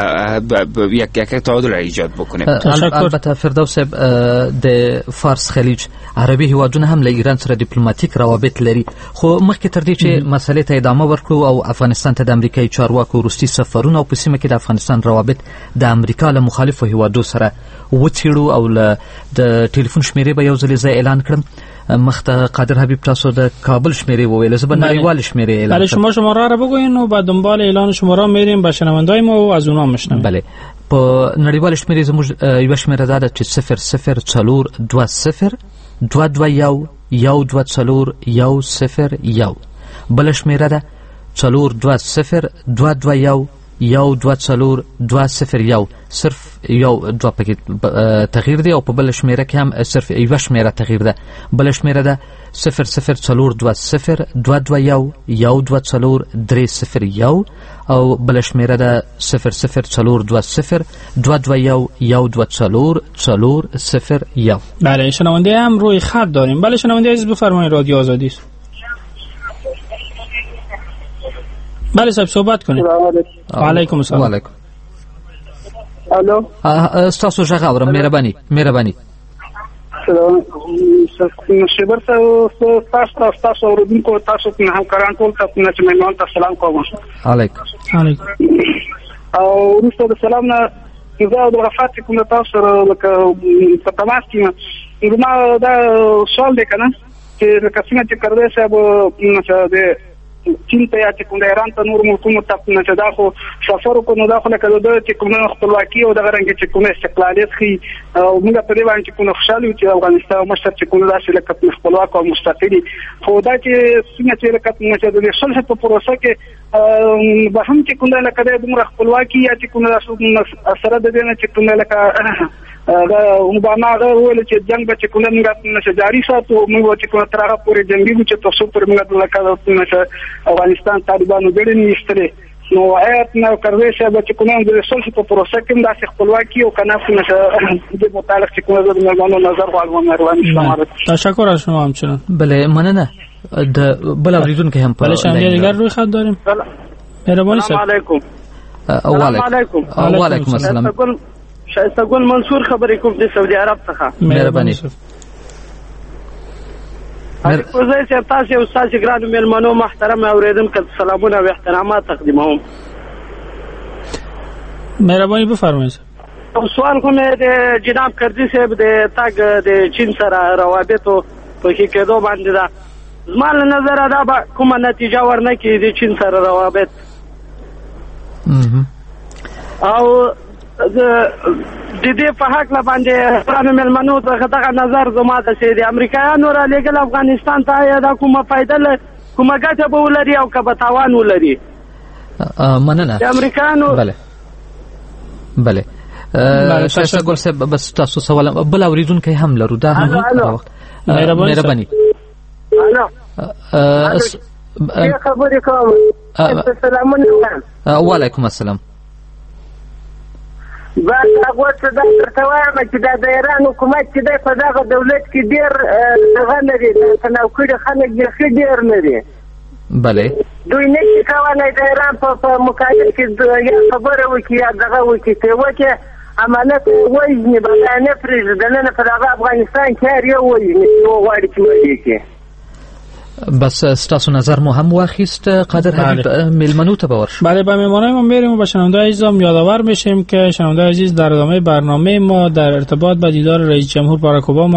یک یک تعادل را ایجاد بکنیم. البته فردوس د فارس خلیج عربي هیوادونه هم له ایران سره ډیپلوماټیک روابط لري، خو مخکې تر دې چې مسلې ته ادامه ورکړو او افغانستان ته د امریکایي چارواکو وروستي سفرونه او په سیمه کې د افغانستان روابط د امریکا له مخالفو هیوادو سره وڅېړو او له د ټلیفون شمیرې به یو ځل زه اعلان کړم. مخته قادر حبیب تاسو د کابل شمیرې وویل، زه به نړیوال شمیرې اعلان بله شما شماره را بگوین و بعد دنبال اعلان شماره میریم به شنوندای ما و از اونها میشنویم. بله په نړیوال شمیرې زموږ یو شمیره ده چې صفر صفر څلور دوه صفر دوه دوه یو یو دوه څلور یو صفر یو، بل شمیره ده څلور دوه صفر دوه دوه یو یو دوه څلور دوه صفر یو، صرف یو دوه پکې تغییر دی او په بل شمیره کې هم صرف یو شمیره تغییر ده. بل شمیره ده صفر صفر څلور دوه صفر دوه دوه یو یو دوه څلور درې صفر یو او بل شمیره ده صفر صفر څلور دوه صفر دوه دوه یو یو دوه څلور څلور صفر یو. بله شنونده هم روی خط داریم. بله شنونده عزیز بفرمایید، رادیو آزادی است. بله صاحب صحبت کنید. و علیکم السلام. و علیکم. الو استاسو ژغ اورم، مهرباني مهرباني. سلام شبر تاسو تاسو اوردونکو تاسو نه همکاران ټول تاسو نه چې مېلمانه ته سلام کوم. علیکم. علیکم. او وروسته د سلام نه زه د رفعت کوم تاسو سره لکه په تماس کې ما دا سوال دی کنه چې لکه څنګه چې کړی صاحب نو د چین ته یا چې کوم د ایران ته نور ملکونو ته نه دا خو سفر کو نو دا خو لکه د چې کوم خپلواکي او د غرنګ چې کوم استقلالیت خي او موږ په دې باندې چې کوم خوشاله چې افغانستان مشر چې کوم داسې لکه خپلواک او مستقلی خو دا چې څنګه چې لکه چې د صلح په پروسه کې به هم چې کوم لکه د موږ خپلواکي یا چې کوم اثر د دې نه چې کوم لکه دا اوباما ویل چې جنگ به چې کوم موږ جاری ساتو موږ چې کوم تر هغه پورې جنگي چې تاسو پر موږ لکه افغانستان طالبانو ډېر نه استلې نو آیت نو کړی چې چې کوم د صلح په پروسه کې د خپلواکي او کنه د متعلق چې کوم د مېلمانو نظر غواړم مهرباني شما. تشکر از شما همچنان. بله مننه. د بل اوریدونکو هم په لشان دیگر روی خط داریم. مهرباني السلام علیکم. وعلیکم وعلیکم السلام. شایسته ګل منصور خبرې کوم د سعودي عرب څخه. مهرباني. زه چې تاسو او تاسو ګرانو مېلمنو محترم اوریدونکو سلامونه او احترامات تقدیموم. مهرباني بفرمایئ. سوال کوم د جناب کردی صاحب د تاګ د چین سره روابطو په کې کېدو باندې دا زمال نظر دا به کومه نتیجه ورنکړي د چین سره روابط او د دې په حق لا باندې پرانه ملمنو دغه نظر زما د سید امریکایانو را لګل افغانستان ته یا دا کومه فائدہ کومه ګټه به ولري او کبه تاوان ولري مننه. د امریکانو بله بله شایسته ګل صاحب بس تاسو سوال بل اوریدونکي هم لرو دا هم مهرباني. الو څه خبرې کوم؟ السلام علیکم. وعلیکم السلام. بس هغه څه دا درته وایم چې دا د ایران حکومت چې دی په دغه دولت کې ډېر هغه لري د نوکري خلک بیخي ډېر لري. بله دوی نشي کولی د ایران په مقابل کې یا خبره وکړي یا دغه وکړي که وکړي امانت وژني بیا نه پرېږدي دننه په دغه افغانستان کې هر یو وژني چې وغواړي چې ولیکي. بس ستاسو نظر مو هم واخیست قادر حبیب میلمنو ته باور بله به میمانای ما میریم و به شنونده عزیزم یادآور میشیم که شنونده عزیز در ادامه برنامه ما در ارتباط با دیدار رئیس جمهور باراک اوباما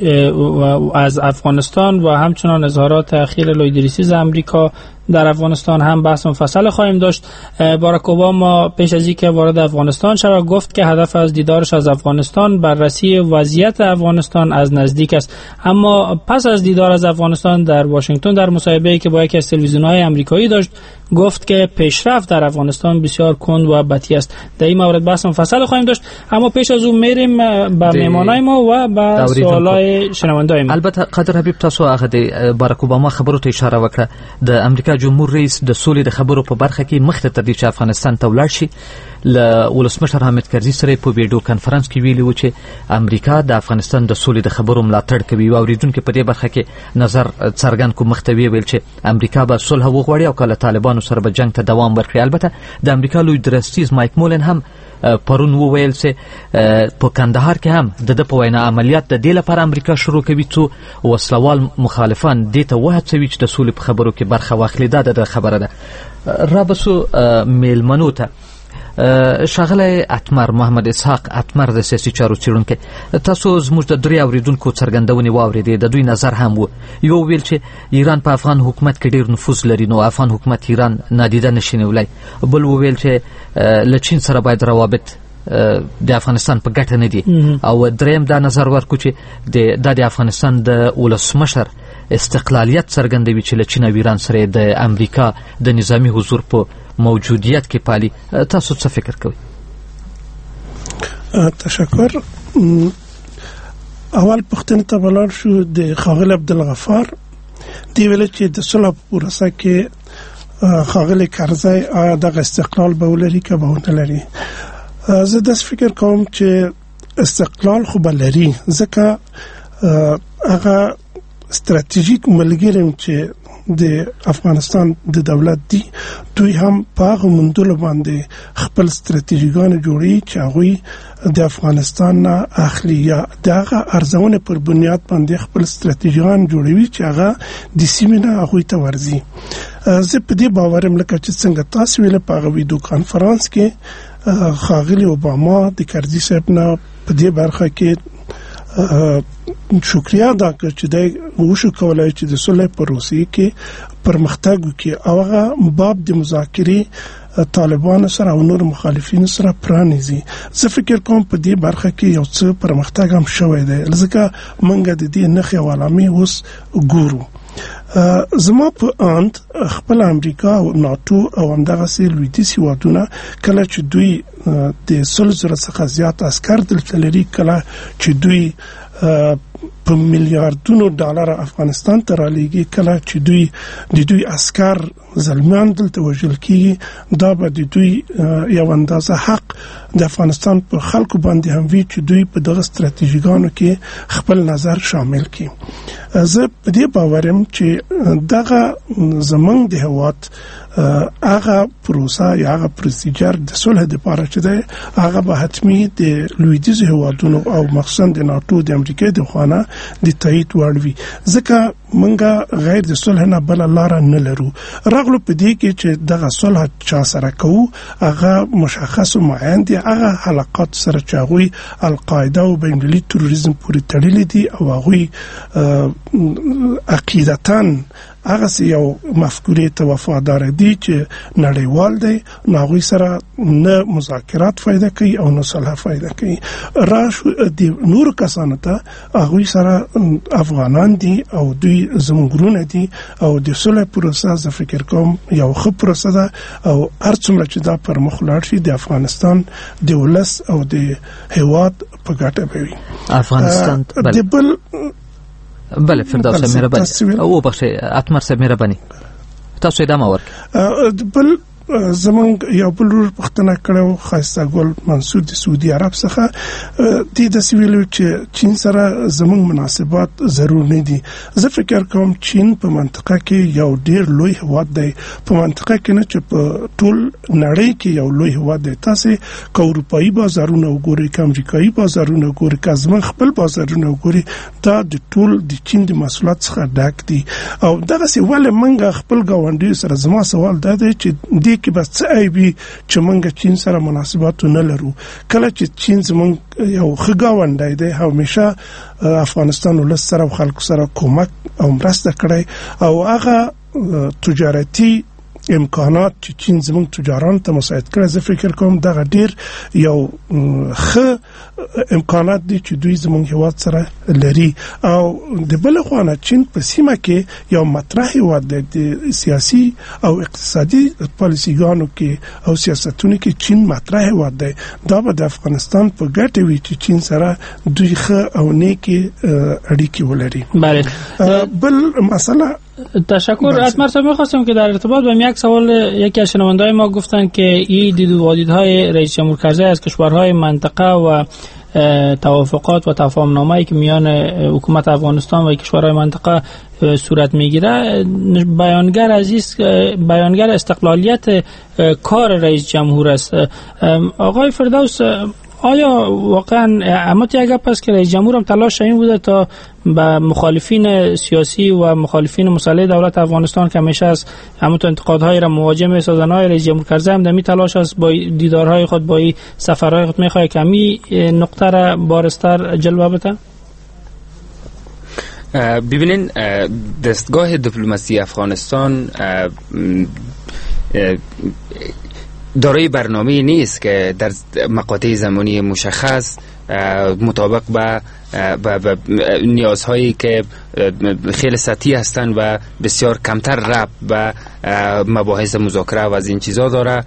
از افغانستان و همچنان اظهارات اخیر لوید ریسیز امریکا در افغانستان هم بحث مفصل خواهیم داشت. باراک اوباما پیش از اینکه وارد افغانستان شود گفت که هدف از دیدارش از افغانستان بررسی وضعیت افغانستان از نزدیک است. اما پس از دیدار از افغانستان در واشنگتن در مصاحبه‌ای که با یکی از تلویزیون‌های آمریکایی داشت گفت که پیشرفت در افغانستان بسیار کند و بطیء است. در این مورد بحث مفصل خواهیم داشت. اما پیش از اون میریم با مهمانای ما و با سوالای شنوندای ما. البته قادر حبیب تاسو هغه د باراک اوباما خبرو ته اشاره وکړه. د امریکا جمهور رئیس د سولې د خبرو په برخه کې مخته تر دې چې افغانستان ته ولاړ شي له ولسمشر حامد کرزي سره په ویډیو کانفرنس کې ویلي و چې امریکا د افغانستان د سولې د خبرو ملاتړ کوي. او اوریدونکو په دې برخه کې نظر څرګند کو مخته ویل چې امریکا به صلح وغواړي او کله طالبانو سره به جنگ ته دوام ورکړي. البته د امریکا لوی درستیز مایک مولن هم پرون وویل چې په کندهار کې هم د په وینا عملیات د دې لپاره امریکا شروع کوي چې وسلوال مخالفان دې ته وهڅوي چې د سولې په خبرو کې برخه واخلي. دا د خبره ده. رابسو میلمنو ته ښاغلی اتمر محمد اسحاق اتمر د سیاسي چارو څېړونکی، تاسو زموږ د درې اورېدونکو څرګندونې واورېدې، د دوی نظر هم و. یو ویل چې ایران په افغان حکومت کې ډېر نفوذ لري نو افغان حکومت ایران نادیده نشي نیولی. بل وویل چې له چین سره باید روابط د افغانستان په ګټه نه دي. او دریم دا نظر ورکو چې د د افغانستان د ولسمشر استقلالیت څرګندوي چې له چین او ایران سره د امریکا د نظامی حضور په موجودیت کې پالي. تاسو څه فکر کوئ؟ تشکر. اول پښتنې ته ولاړ شو د ښاغلي عبدالغفار دی ویل چې د صلح په پروسه کې ښاغلي کرزی آیا دغه استقلال به ولري که به ونه لري. زه داسې فکر کوم چې استقلال خو به لري، ځکه هغه ستراتیژیک ملګری چې د افغانستان د دولت دی دوی هم په هغه موندلو باندې خپل ستراتیژیګان جوړي چې هغوی د افغانستان نه اخلي یا د هغه ارزونه پر بنیاد باندې خپل ستراتیژیګان جوړوي چې هغه د سیمې نه هغوی ته ورځي. زه په دې باور یم لکه چې څنګه تاسو ویل په هغه ویډیو کانفرنس کې ښاغلي اوباما د کرزي صاحب نه په دې برخه کې شکریا ادا کړ چې دی وشو کولای چې د صلح پروسې کې پرمختګ وکړي او هغه باب د مذاکرې طالبان سره او نور مخالفین سره پرانیزي. زه فکر کوم په دې برخه کې یو څه پرمختګ هم شوی دی، ځکه موږ د دې نښې او علامې اوس ګورو. زما په اند خپل امریکا او ناتو او همدغسې لویدیځ هېوادونه کله چې دوی د سل زره څخه زیات عسکر دلته لري، کله چې دوی په میلیاردونو ډالر افغانستان ته رالیږي، کله چې دوی د دوی عسکر زلمیان دلته وژل کیږي، دا به د دوی یو اندازه حق د افغانستان په خلکو باندې هم وي چې دوی په دغه ستراتیژیګانو کې خپل نظر شامل کړي. زه په دې باور یم چې دغه زمونږ د هېواد هغه پروسه یا هغه پروسیجر د صلح دپاره چې دی هغه به حتمي د لویدیځو هېوادونو او مخصوصا د ناټو د امریکا د خوا نه د تایید وړ وي، ځکه موږ غیر د صلح نه بله لاره نه لرو. راغلو په دې کې چې دغه صلح چا سره کوو هغه مشخص و معین دي، هغه حلقات سره چې هغوی القاعده او بینالمللي تروریزم پورې تړلي دي او هغوی عقیدتاً هغه یو مفکورې ته وفادار دي چې نړیوال دی، ناغوی سره نه مذاکرات فائدہ کوي او نه صلح فائدہ کوي. راش د نور کسانو ته هغه سره افغانان دي او دوی زموږونه دي او د صلح پروسه ز فکر کوم یو ښه پروسه ده او هر څومره چې دا پر مخ لاړ شي د افغانستان د ولس او د هیواد په ګټه به وي. افغانستان د بل بله فردوس مهرباني او بخښه اتمر صاحب مهرباني تاسو ادامه ورکړئ. بل زمونږ یو بل ورور پوښتنه کړې ښایسته ګل منصور د سعودي عرب څخه د داسې ویلو چې چین سره زمونږ مناسبات ضرور نه دي. زه فکر کوم چین په منطقه کې یو ډیر لوی هیواد دی، په منطقه کې نه چې په ټول نړۍ کې یو لوی هیواد دی. تاسو که اروپایي بازارونه وګورئ، که امریکایي بازارونه وګورئ، که زمونږ خپل بازارونه وګورئ، دا د ټول د چین د محصولات څخه ډک دي. او دغسې ولې موږ خپل ګاونډیو سره، زما سوال دا دی چې د کې بس څه ایبي چې موږ چین سره مناسبات نه لرو. کله چې چین زموږ یو ښه ګاونډی دی، همیشه افغانستان ولس سره او خلکو سره کومک او مرسته کړی او هغه تجارتي امکانات چې چین زموږ تجاران ته مساعد کړی، زه فکر کوم دغه ډیر یو ښه امکانات دي چې دوی زموږ هیواد سره لري. او د بل خوا چین په سیمه کې یو مطرح هیواد دی، د سیاسي او اقتصادي پالیسیګانو کې او سیاستونو کې چین مطرح هیواد دی. دا به د افغانستان په ګټه وي چې چین سره دوی ښه او نیکې اړیکې ولري. بله بل مسئله تشکر. اتمر صاحب می‌خواستم که در ارتباط با یک سوال یکی از شنونده‌های ما گفتن که این دید و واردهای رئیس جمهور کرزی از کشورهای منطقه و توافقات و تفاهم‌نامه‌ای که میان حکومت افغانستان و کشورهای منطقه صورت میگیره، بیانگر عزیز بیانگر استقلالیت کار رئیس جمهور است. آقای فردوس، آیا واقعا اما یک گپ است که رئیس جمهور هم تلاش این بوده تا به مخالفین سیاسی و مخالفین مسلح دولت افغانستان که همیشه از همون انتقادهای را مواجه می‌سازن، های رئیس جمهور کرزی هم دمی تلاش است با دیدارهای خود، با سفرهای خود می‌خواد که می نقطه را بارستر جلوه بده؟ ببینین، دستگاه دیپلماسی افغانستان دارای برنامه نیست که در مقاطع زمانی مشخص مطابق با و نیازهایی که خیلی سطحی هستند و بسیار کمتر ربط به مباحث مذاکره و از این چیزا داره،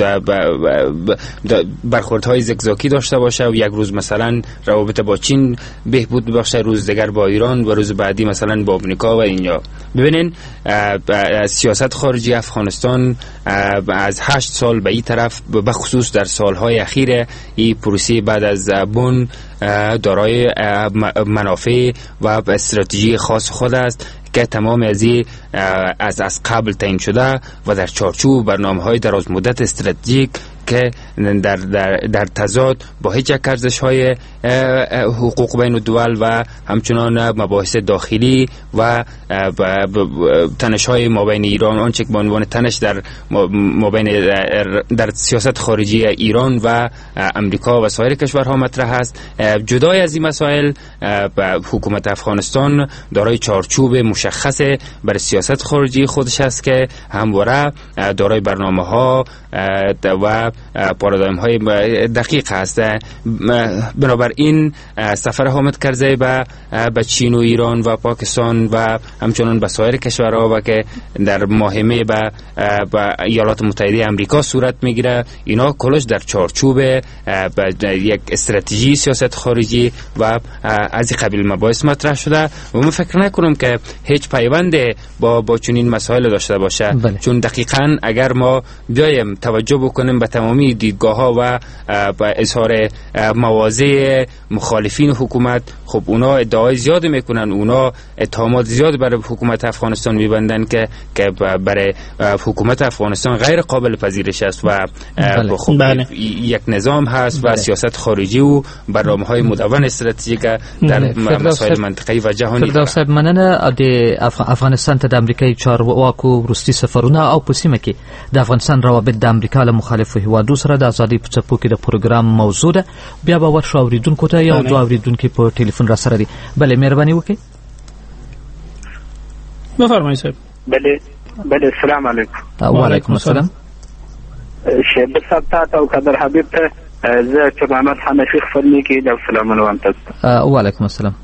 برخوردهای زگزاکی داشته باشه و یک روز مثلا روابط با چین بهبود ببخشه، روز دیگر با ایران و روز بعدی مثلا با امریکا و اینجا. ببینین، سیاست خارجی افغانستان از هشت سال به این طرف، به خصوص در سالهای اخیر، این پروسه بعد از بن دارای منافع و استراتژی خاص خود است که تمام از از از قبل تعیین شده و در چارچوب برنامه‌های دراز مدت استراتژیک که در در در تضاد با هیچ یک ارزش‌های حقوق بین الدول و همچنان مباحث داخلی و تنش‌های مابین ایران، آنچه که به عنوان تنش در مابین در سیاست خارجی ایران و امریکا و سایر کشورها مطرح است. جدای از این مسائل، حکومت افغانستان دارای چارچوب مشخص برای سیاست خارجی خودش است که همواره دارای برنامه‌ها و پارادایم های دقیق است. بنابراین سفر حامد کرزی به به چین و ایران و پاکستان و همچنان به سایر کشورها و که در مهمه به به ایالات متحده آمریکا صورت میگیره، اینا کلش در چارچوب یک استراتژی سیاست خارجی و از این قبیل مباحث مطرح شده و من فکر نکنم که هیچ پیوند با با چنین مسائل داشته باشه. بله. چون دقیقاً اگر ما بیایم توجه بکنیم به تمامی دیدگاه‌ها و به اظهار مواضع مخالفین حکومت، خب اونا ادعای زیاد میکنن، اونا اتهامات زیاد برای حکومت افغانستان میبندن که که برای حکومت افغانستان غیر قابل پذیرش است و بله. خب بله. یک نظام هست و سیاست خارجی و برنامه‌های مدون استراتژیک در مسائل منطقه‌ای و جهانی. فردوس صاحب، مننه. د افغانستان ته د امریکای چارواکو وروستي سفرونه او په سیمه کې د افغانستان روابط د امریکا له مخالفو هیوادو سره د ازادي په څپو کې د پروګرام موضوع ده. بیا به ورشو اوریدونکو ته یو دوه اوریدونکو په ټلیفون را سره دي. بله، مهرباني وکړئ. بفرمایئ صاحب. بله بله السلام علیکم. و علیکم السلام. شیبر صاحب ته او قدر حبیب ته زه چې محمد حنفي خپل کې د سلامونه وایم تاسو. و علیکم السلام.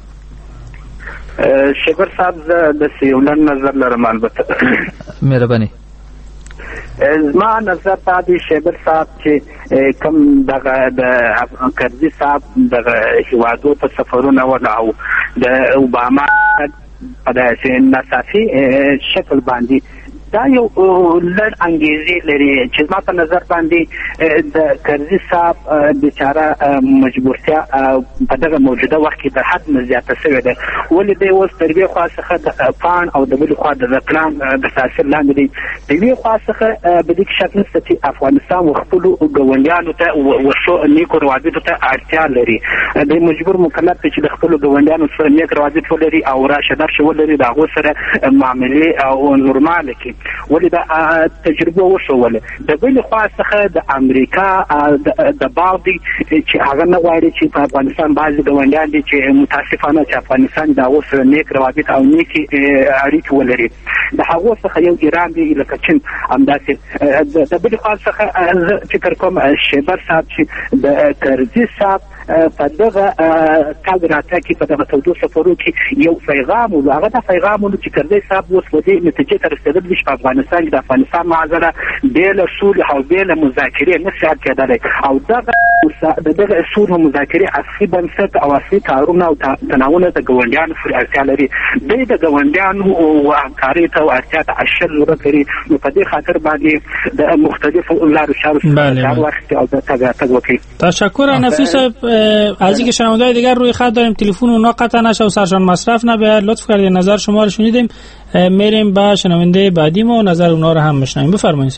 شیبر صاحب زه د سیولن نظر لرم البته. مهرباني. زما نظر ته دی شیبر صاحب چې کوم دغه د کرزي صاحب دغه هیوادو ته سفرونه ولاو د اوباما په داسې ناڅاپي شکل باندې دا یو لړ انګیزې لري چې زما په نظر باندې د کرزي صاحب بیچاره مجبورتیا په دغه موجوده وخت کې د حد نه زیاته شوې ده. ولې دی اوس تر یوې خوا څخه د پان او د بلې خوا د پلان د تاثیر لاندې دی. د یوې خوا څخه په دې کې شک نشته چې افغانستان و خپلو ګاونډیانو ته ورشو نیکو روابطو ته اړتیا لري. دی مجبور مکلف دی چې د خپلو ګاونډیانو سره نیک روابط ولري او راشه درشه ولري، د هغو سره معاملې او نورماله کړي. ولې دا تجربه وشوله. د بلې خوا څخه د امریکا د باغ دی چې هغه نه غواړي چې په افغانستان بعضې ګاونډیان دي چې متاسفانه چې افغانستان د هغو سره نیک روابط او نیکې اړیکې ولري. د هغو څخه یو ایران دی لکه چین همداسې. د بلې خوا څخه زه فکر کوم شیبر صاحب چې د کرزي صاحب په دغه کال راتګ کې په دغه تودو سفرو کې یو پیغام و. هغه دا پیغام و چې کرزي صاحب اوس په دې نتیجې ته رسېدلی چې په افغانستان کې د افغانستان معاذره بې له صلح او بې له مذاکرې نه شي کېدلی. او دغه د دغه صلح او مذاکرې اصلي بنسټ او اصلي کارونه او تناونه د ګاونډیانو پورې اړتیا لري. دوی د ګاونډیانو او همکارۍ ته او اړتیا ته اشر ضرورت لري. نو په دې خاطر باندې د مختلفو لارو چارو څخه کار واخیستې او د تګ راتګ وکړي. تشکر نفیس صاحب. از اینکه شنونده‌های دیگر روی خط داریم، تلفن اونا قطع نشه و سرشان مصرف نبه. لطف کردید نظر شما رو شنیدیم. میریم با شنونده بعدی ما و نظر اونا رو هم میشنویم. بفرمایید.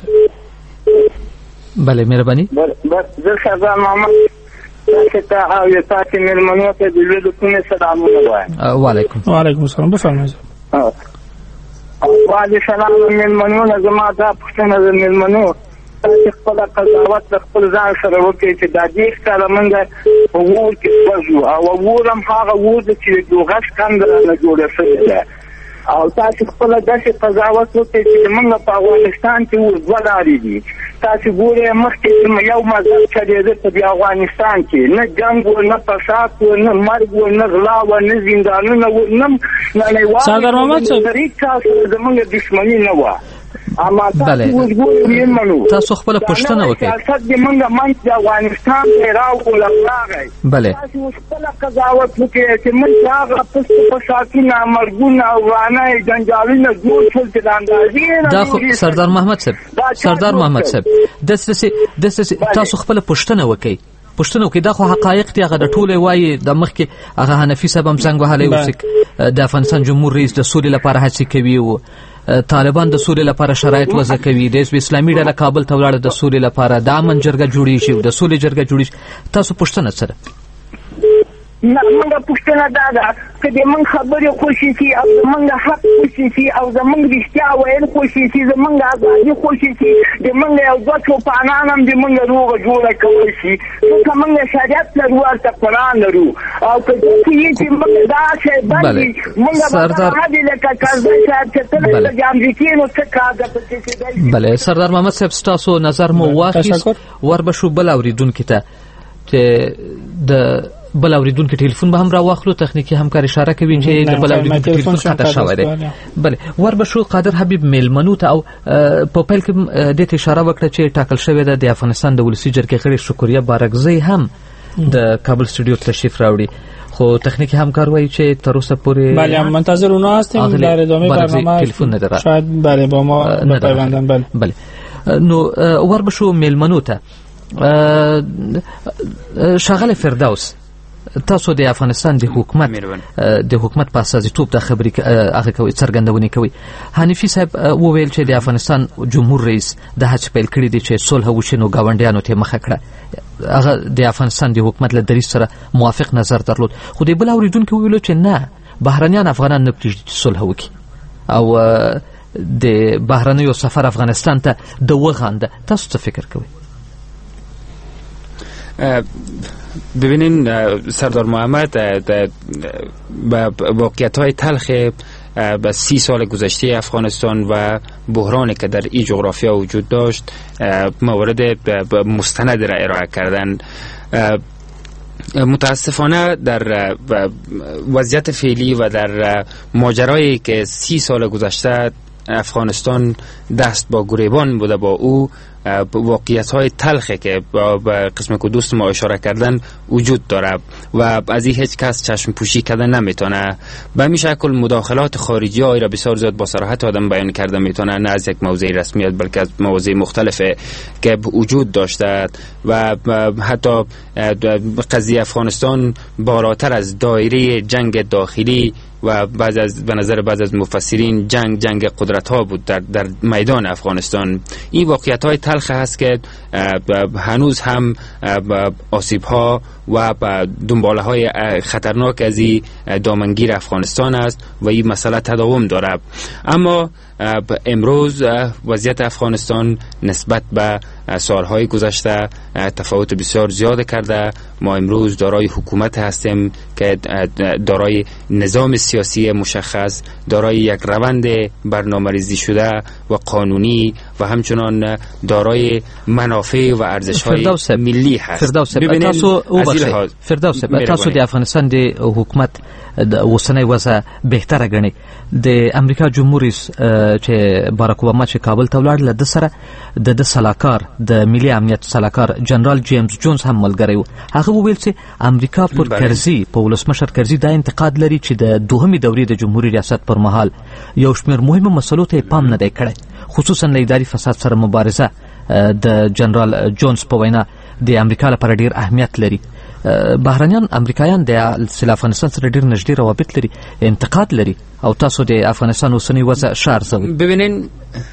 بله مهربانی. بله زه شهزاد محمد تاسو ته او یو تاسو مېلمنو ته د لوی کومې سلامونه وایم. و علیکم. و علیکم السلام. بفرمایید. و علیکم السلام مېلمنو. زما دا پوښتنه د مېلمنو چې خپل قضاوت د خپل ځان سره وکړي چې دا دې کله موږ په وور کې وځو او وور هم هغه وور چې د دوغش کند نه جوړه شوې ده. او تاسو خپل داسې قضاوت وکړي چې موږ په افغانستان کې ور دوه لارې دي. تاسو ګورئ مخکې یو مذهب چلېده په افغانستان کې، نه جنګ و نه فساد و نه مرګ و نه غلا و نه زندانونه و نه نړیوال سردار محمد صاحب زموږ دښمني نه وه. بله تاسو خپل پوښتنه وکړئ. سیاست د موږ منځ د افغانستان راو لغلاغی. بله تاسو خپل قضاوت وکړئ چې موږ هغه پس فسادونه مرګونه او ورانه جنجالونه جوړ شول چې د اندازې دا خو سردار محمد صاحب سردار محمد صاحب دسه دسه تاسو خپل پوښتنه وکړئ. پښتنو کې دا خو حقایق دي. هغه د ټوله وایي د مخ کې هغه حنفي صاحب هم څنګه وهلې اوس د افغانستان جمهور رئیس د سولې لپاره هڅې کوي او طالبان د سولې لپاره شرایط وضع کوي. د اسلامي ډله کابل ته ولاړه د سولې لپاره د امن جرګه جوړې شي او د سولې جرګه جوړې شي. تاسو پښتنه سره نه موږ پښتنه دا ده چې د موږ خبرې خوشي شي او موږ حق خوشي شي او زموږ رښتیا ویل خوشي شي، زموږ ازادي خوشي شي، د موږ یو دوه چوپانان هم د موږ روغه جوړه کولی شي. ځکه موږ شریعت لرو ورته قرآن لرو او که داسې چې موږ دا شی بندي موږ به هغه لکه کرزی صاحب چې تل د امریکې نو څه کار ده پکې چې بله سردار محمد صاحب ستاسو نظر مو واخیست. وربشو بل اوریدونکي ته چې د بل اوریدونکو ټلیفون به هم را واخلو. تخنیکی همکار اشاره کوي چې د بل اوریدونکو ټلیفون قطع شوی دی. بله وربشو قادر حبیب میلمنو ته او په پیل کې د ته اشاره وکړه چې ټاکل شوی ده د افغانستان د ولسی جرګې غړي شکریا بارکزی هم د کابل استودیو تشریف راوړي. خو تخنیکی همکار وایي چې تر اوسه پورې بله منتظر اونها هستیم در ادامه برنامه تلفن نداره شاید بله با ما بپیوندن. بله بله نو وربشو میلمنو ته شغل فردوس تاسو د افغانستان د حکومت د حکومت په اساسیتوب د خبرې هغه کوي څرګندونې کوي. حنفي صاحب وویل چې د افغانستان جمهور رئیس د هڅې پیل کړې دي چې صلح وشي نو ګاونډیانو ته مخه کړه. هغه د افغانستان د حکومت له دریځ سره موافق نظر درلود. خو د بل اوریدونکو ویلو چې نه بهرنیان افغانان نه پرېږدي چې صلح وکړي او د بهرنیو سفر افغانستان ته د وغانده. تاسو څه فکر کوئ؟ ببینین سردار محمد با واقعیت های تلخ به سی سال گذشته افغانستان و بحرانی که در این جغرافیا وجود داشت موارد مستند را ارائه کردن. متاسفانه در وضعیت فعلی و در ماجرایی که سی سال گذشته افغانستان دست با گریبان بوده با او، واقعیت های تلخی که با قسم که دوست ما اشاره کردن وجود داره و از این هیچ کس چشم پوشی کردن نمیتونه. به همین شکل مداخلات خارجی های را بسیار زیاد با صراحت آدم بیان کرده میتونه، نه از یک موضع رسمیت بلکه از مواضع مختلفه که وجود داشته و حتی قضیه افغانستان بالاتر از دایره جنگ داخلی و بعض از به نظر بعض از مفسرین جنگ جنگ قدرت ها بود در در میدان افغانستان. این واقعیت های تلخ هست که هنوز هم آسیب ها و دنباله های خطرناک از این دامنگیر افغانستان است و این مسئله تداوم داره. اما امروز وضعیت افغانستان نسبت به سالهای گذشته تفاوت بسیار زیاد کرده. ما امروز دارای حکومت هستیم که دارای نظام سیاسی مشخص، دارای یک روند برنامه‌ریزی شده و قانونی و همچنان دارای منافع و ارزش‌های ملی هست. فردوس تاسو وبخښئ فردوس تاسو د افغانستان د حکومت اوسنۍ وضع بهتره ګڼي. د امریکا جمهور رئیس چې باراک اوباما چې کابل ته ولاړ، له ده سره د ده سلاکار د ملي امنیت سلاکار جنرال جیمز جونز هم ملګری و. هغه وویل چې امریکا پر کرزي په ولسمشر کرزي دا انتقاد لري چې د دوهمې دورې د جمهوریت ریاست پر مهال یو شمېر مهمو مسلو ته پام نه دی کړی، خصوصا له اداري فساد سره مبارزه د جنرال جونز په وینا د امریکا لپاره ډیر اهمیت لري. بهرنیان امریکایان د سیل افغانستان سره ډیر نږدې روابط لري، انتقاد لري او تاسو د افغانستان اوسنی وضع ښه ارزوئ. ببینین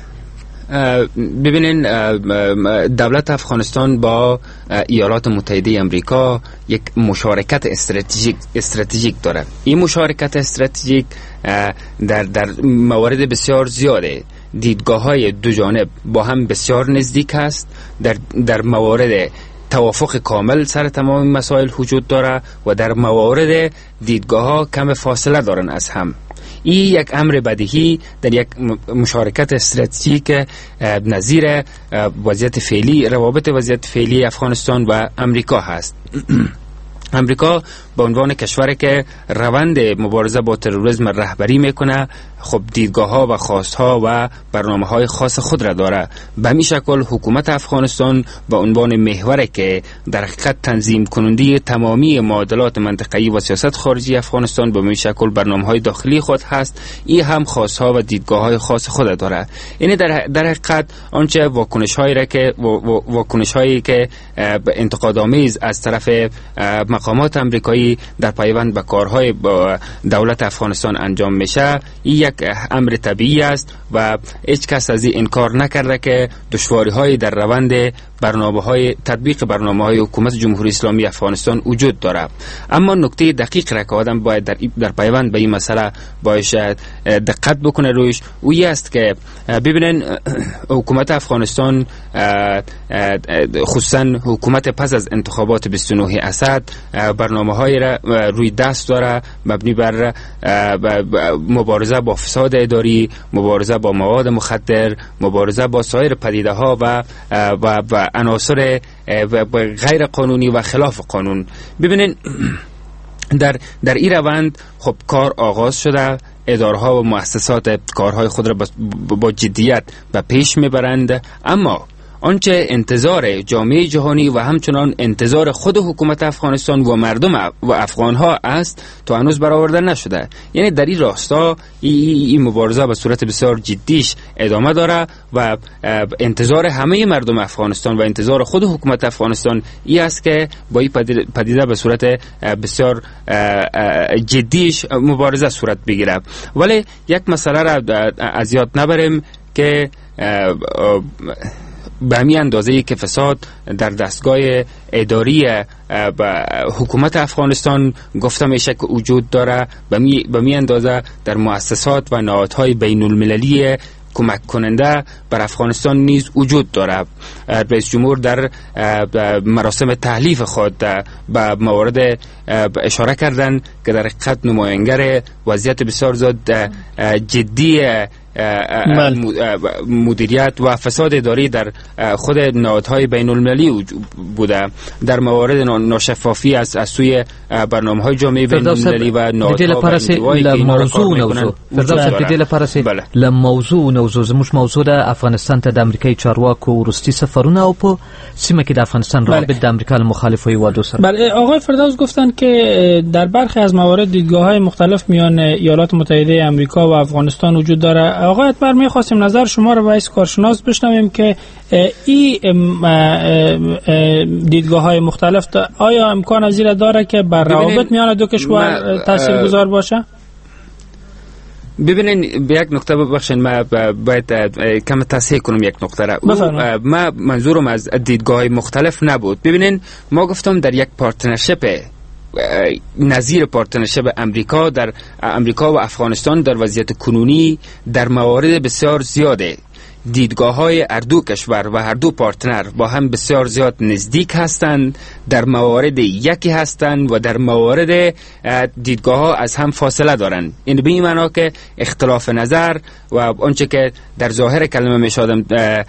ببینین دولت افغانستان با ایالات متحده امریکا یک مشارکت استراتژیک استراتژیک داره. این مشارکت استراتژیک در در موارد بسیار زیاده دیدگاه‌های دو جانب با هم بسیار نزدیک است. در در موارد توافق کامل سر تمام مسائل وجود داره و در موارد دیدگاه‌ها کم فاصله دارن از هم. این یک امر بدیهی در یک مشارکت استراتژیک نظیر وضعیت فعلی، روابط وضعیت فعلی افغانستان و امریکا هست. امریکا به عنوان کشوری که روند مبارزه با تروریسم رهبری میکنه، خب دیدگاه ها و خواست ها و برنامه های خاص خود را داره. به همین شکل حکومت افغانستان به عنوان محوری که در حقیقت تنظیم کننده تمامی معادلات منطقه‌ای و سیاست خارجی افغانستان به همین شکل برنامه های داخلی خود هست، این هم خواست ها و دیدگاه های خاص خود داره. یعنی در در حقیقت آنچه واکنش هایی را که واکنش هایی که انتقادآمیز از طرف مقامات امریکایی در پیوند به کارهای با دولت افغانستان انجام میشه، این یک امر طبیعی است و هیچ کس از این انکار نکرده که دشواری های در روند برنامه های تطبیق برنامه های حکومت جمهوری اسلامی افغانستان وجود داره. اما نکته دقیق را که آدم باید در در پیوند به این مسئله باید دقت بکنه روش، او است که ببینن حکومت افغانستان خصوصا حکومت پس از انتخابات بیست و نه اسد برنامه های را روی دست داره مبنی بر مبارزه با فساد اداری، مبارزه با مواد مخدر، مبارزه با سایر پدیده ها و و, و عناصر غیر قانونی و خلاف قانون. ببینین در در این روند خب کار آغاز شده، ادارها و مؤسسات کارهای خود را با جدیت به پیش میبرند، اما آنچه انتظار جامعه جهانی و همچنان انتظار خود حکومت افغانستان و مردم و افغانها است تا هنوز برآورده نشده. یعنی در این راستا این مبارزه به صورت بسیار جدیش ادامه داره و انتظار همه مردم افغانستان و انتظار خود حکومت افغانستان این است که با این پدیده به صورت بسیار جدیش مبارزه صورت بگیره. ولی یک مسئله را از یاد نبریم که به همین اندازه‌ای که فساد در دستگاه اداری حکومت افغانستان گفته میشه که وجود داره، به می اندازه در مؤسسات و نهادهای بین المللی کمک کننده بر افغانستان نیز وجود دارد. رئیس جمهور در مراسم تحلیف خود به موارد اشاره کردند که در حقیقت نمایانگر وضعیت بسیار زیاد جدی مدیریت و فساد اداری در خود نهادهای بین المللی بوده، در موارد ناشفافی از از سوی برنامه‌های جامعه بین المللی و نهادهای موضوع نوزو فردوس په دې لپاره سي ل موضوع نوزو زموږ موضوع د افغانستان ته د امریکای چارواکو ورستي سفرونه او په سیمه کې د افغانستان رابط د امریکا مخالفو هیوادو سره. بله آقای فردوس گفتند که در برخی از موارد دیدگاه‌های مختلف میان ایالات متحده آمریکا و افغانستان وجود داره. آقای اتمر می‌خواستیم نظر شما رو باعث کارشناس بشنویم که این دیدگاه‌های مختلف آیا امکان از این داره که بر روابط میان دو کشور تاثیرگذار باشه؟ ببینین به یک نکته ببخشین ما باید کم تصحیح کنم یک نکته را. ما منظورم از دیدگاه مختلف نبود. ببینین ما گفتم در یک پارتنرشپ نظیر پارتنرشپ امریکا در امریکا و افغانستان در وضعیت کنونی در موارد بسیار زیاده دیدگاه های هر دو کشور و هر دو پارتنر با هم بسیار زیاد نزدیک هستند، در موارد یکی هستند و در موارد دیدگاه ها از هم فاصله دارند. این به این معنا که اختلاف نظر و آنچه که در ظاهر کلمه میشه آدم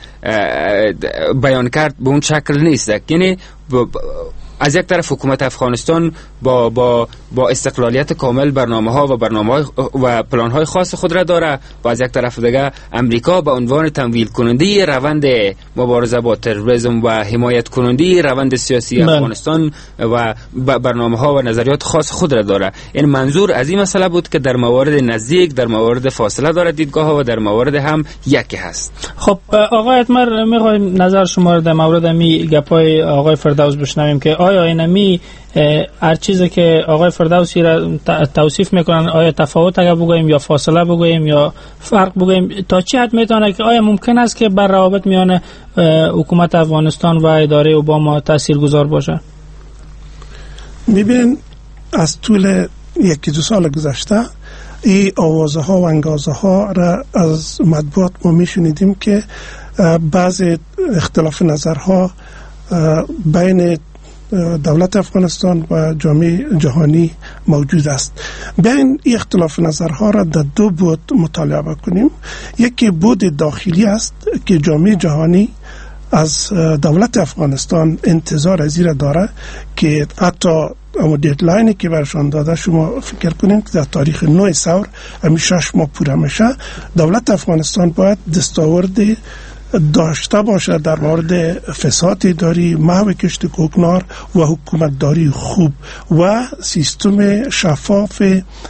بیان کرد به اون شکل نیست. یعنی از یک طرف حکومت افغانستان با با با استقلالیت کامل برنامه‌ها و برنامه‌های و پلان‌های خاص خود را داره و از یک طرف دیگه امریکا به عنوان تمویل کننده روند مبارزه با تروریسم و حمایت کننده روند سیاسی افغانستان و برنامه‌ها و نظریات خاص خود را داره. این منظور از این مسئله بود که در موارد نزدیک در موارد فاصله داره دیدگاه‌ها و در موارد هم یکی هست. خب آقای اتمر می‌خوایم نظر شما را در مورد می گپای آقای فردوس بشنویم که آیا اینمی هر چیزی که آقای فردوسی را توصیف میکنن آیا تفاوت اگر بگوییم یا فاصله بگوییم یا فرق بگوییم تا چه حد میتونه که آیا ممکن است که بر روابط میان حکومت افغانستان و اداره اوباما تاثیرگذار باشه؟ میبینین از طول یکی دو سال گذشته این آوازه ها و انگازه ها را از مطبوعات ما میشنیدیم که بعض اختلاف نظرها بین دولت افغانستان و جامعه جهانی موجود است. بین اختلاف نظرها را در دو بود مطالعه بکنیم. یکی بود داخلی است که جامعه جهانی از دولت افغانستان انتظار از این داره که حتی اما دیدلاینی که برشان داده شما فکر کنید که در تاریخ نو سور همیشه شش ماه پوره میشه دولت افغانستان باید دستاورد داشته باشه در مورد فساد اداری، محو کشت کوکنار و حکومت داری خوب و سیستم شفاف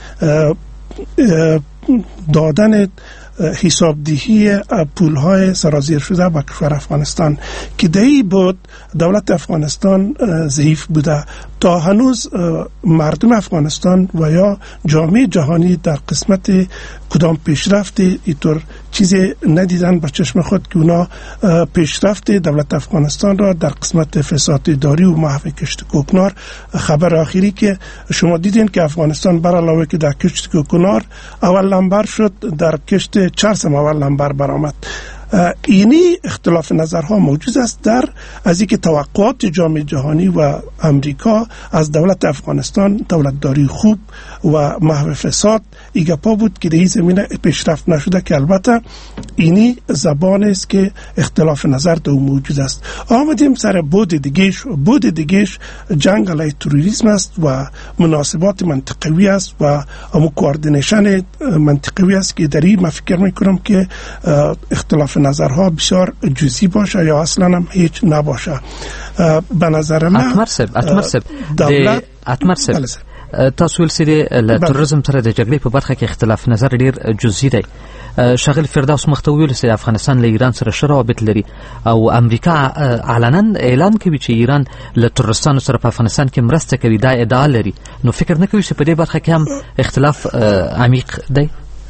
دادن حسابدهی پولهای سرازیر شده به کشور افغانستان که دهی بود دولت افغانستان ضعیف بوده. تا هنوز مردم افغانستان و یا جامعه جهانی در قسمت کدام پیشرفت اینطور چیزی ندیدن به چشم خود که اونا پیشرفت دولت افغانستان را در قسمت فساد اداری و محو کشت کوکنار. خبر آخری که شما دیدین که افغانستان بر علاوه که در کشت کوکنار اول نمبر شد در کشت چرسم اول نمبر برآمد. اینی اختلاف نظرها موجود است در از اینکه توقعات جامعه جهانی و امریکا از دولت افغانستان دولتداری خوب و محو فساد ایگپا بود که در این زمینه پیشرفت نشده که البته اینی زبان است که اختلاف نظر در موجود است. آمدیم سر بود دیگهش. بود دیگهش جنگ علیه تروریسم است و مناسبات منطقوی است و امو کوردینیشن منطقوی است که در این من فکر میکنم که اختلاف نظرها بسیار جزئی باشه یا اصلا هم هیچ نباشه. به نظر من اتمرسب اتمرسب دولت اتمرسب تاسو ول سری له تروریزم سره د جګړې په برخه کې اختلاف نظر ډیر جزئی دی. شاغل فردوس مختویل سي افغانستان له ایران سره شرابت لري او امریکا علنا اعلان کوي چې ایران له تروریستانو سره په افغانستان کې مرسته کوي دا ادعا لري. نو فکر نه کوي چې په دې برخه کې هم اختلاف عمیق دی؟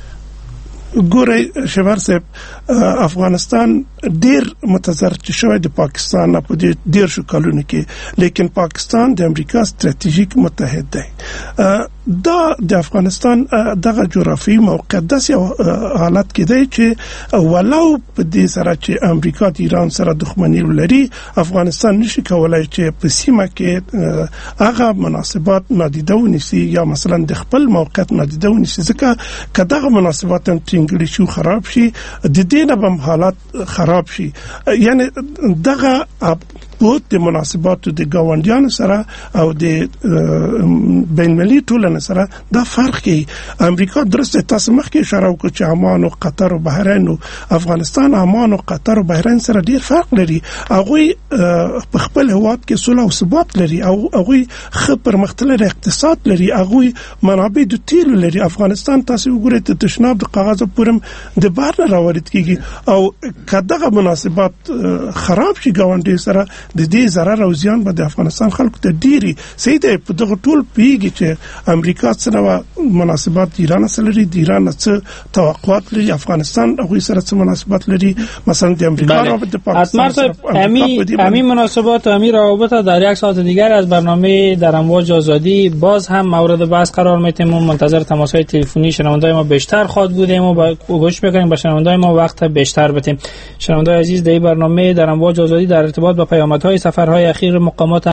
ګوره شبر صاحب افغانستان ډیر متضرر شوی د پاکستان په ډیر شو کلونو کې لیکن پاکستان د امریکا ستراتیژیک متحد دی دا د افغانستان دغه جغرافي موقعیت داسې حالت کې دی چې ولو په دې سره چې امریکا د ایران سره دښمني لري افغانستان نشي کولای چې په سیمه کې هغه مناسبات نادیده ونیسي یا مثلا د خپل موقعیت نادیده ونیسي ځکه که دغه مناسبات هم ټینګړي شي خراب شي د دې نه هم حالات خراب شي یعنی دغه بود د مناسباتو د ګاونډیانو سره او د بین‌المللي ټولنې سره دا فرق کوي. امریکا درسته تاسو مخکې اشاره وکړه چې عمان او قطر او بحرین او افغانستان عمان او قطر او بحرین سره ډیر فرق لري. هغه په خپل هواد کې صلح او ثبات لري او هغه خ پرمختللی اقتصاد لري. هغه منابع د تیل لري. افغانستان تاسو وګورئ ته تشناب د کاغذ پورم د بهر نه راوړل کیږي او کداغه مناسبات خراب شي ګاونډي سره د دې ضرر او زیان به د افغانستان خلکو ته ډیری سیده په دغه ټول پیږي چې امریکا سره مناسبات ایران سره لري، د ایران څخه توقعات لري، افغانستان هغه سره څه مناسبات لري. مثلا د امریکا رابطه د پاکستان سره امی امی مناسبات و امی روابط در یک ساعت دیگر از برنامه در امواج آزادی باز هم مورد بحث قرار میدیم. منتظر تماس‌های تلفنی شنوندای ما بیشتر خواهد بودیم و با گوش میکنیم با شنوندای ما وقت بیشتر بدیم. شنوندای عزیز در برنامه در امواج آزادی در ارتباط با پیامدهای سفرهای اخیر مقامات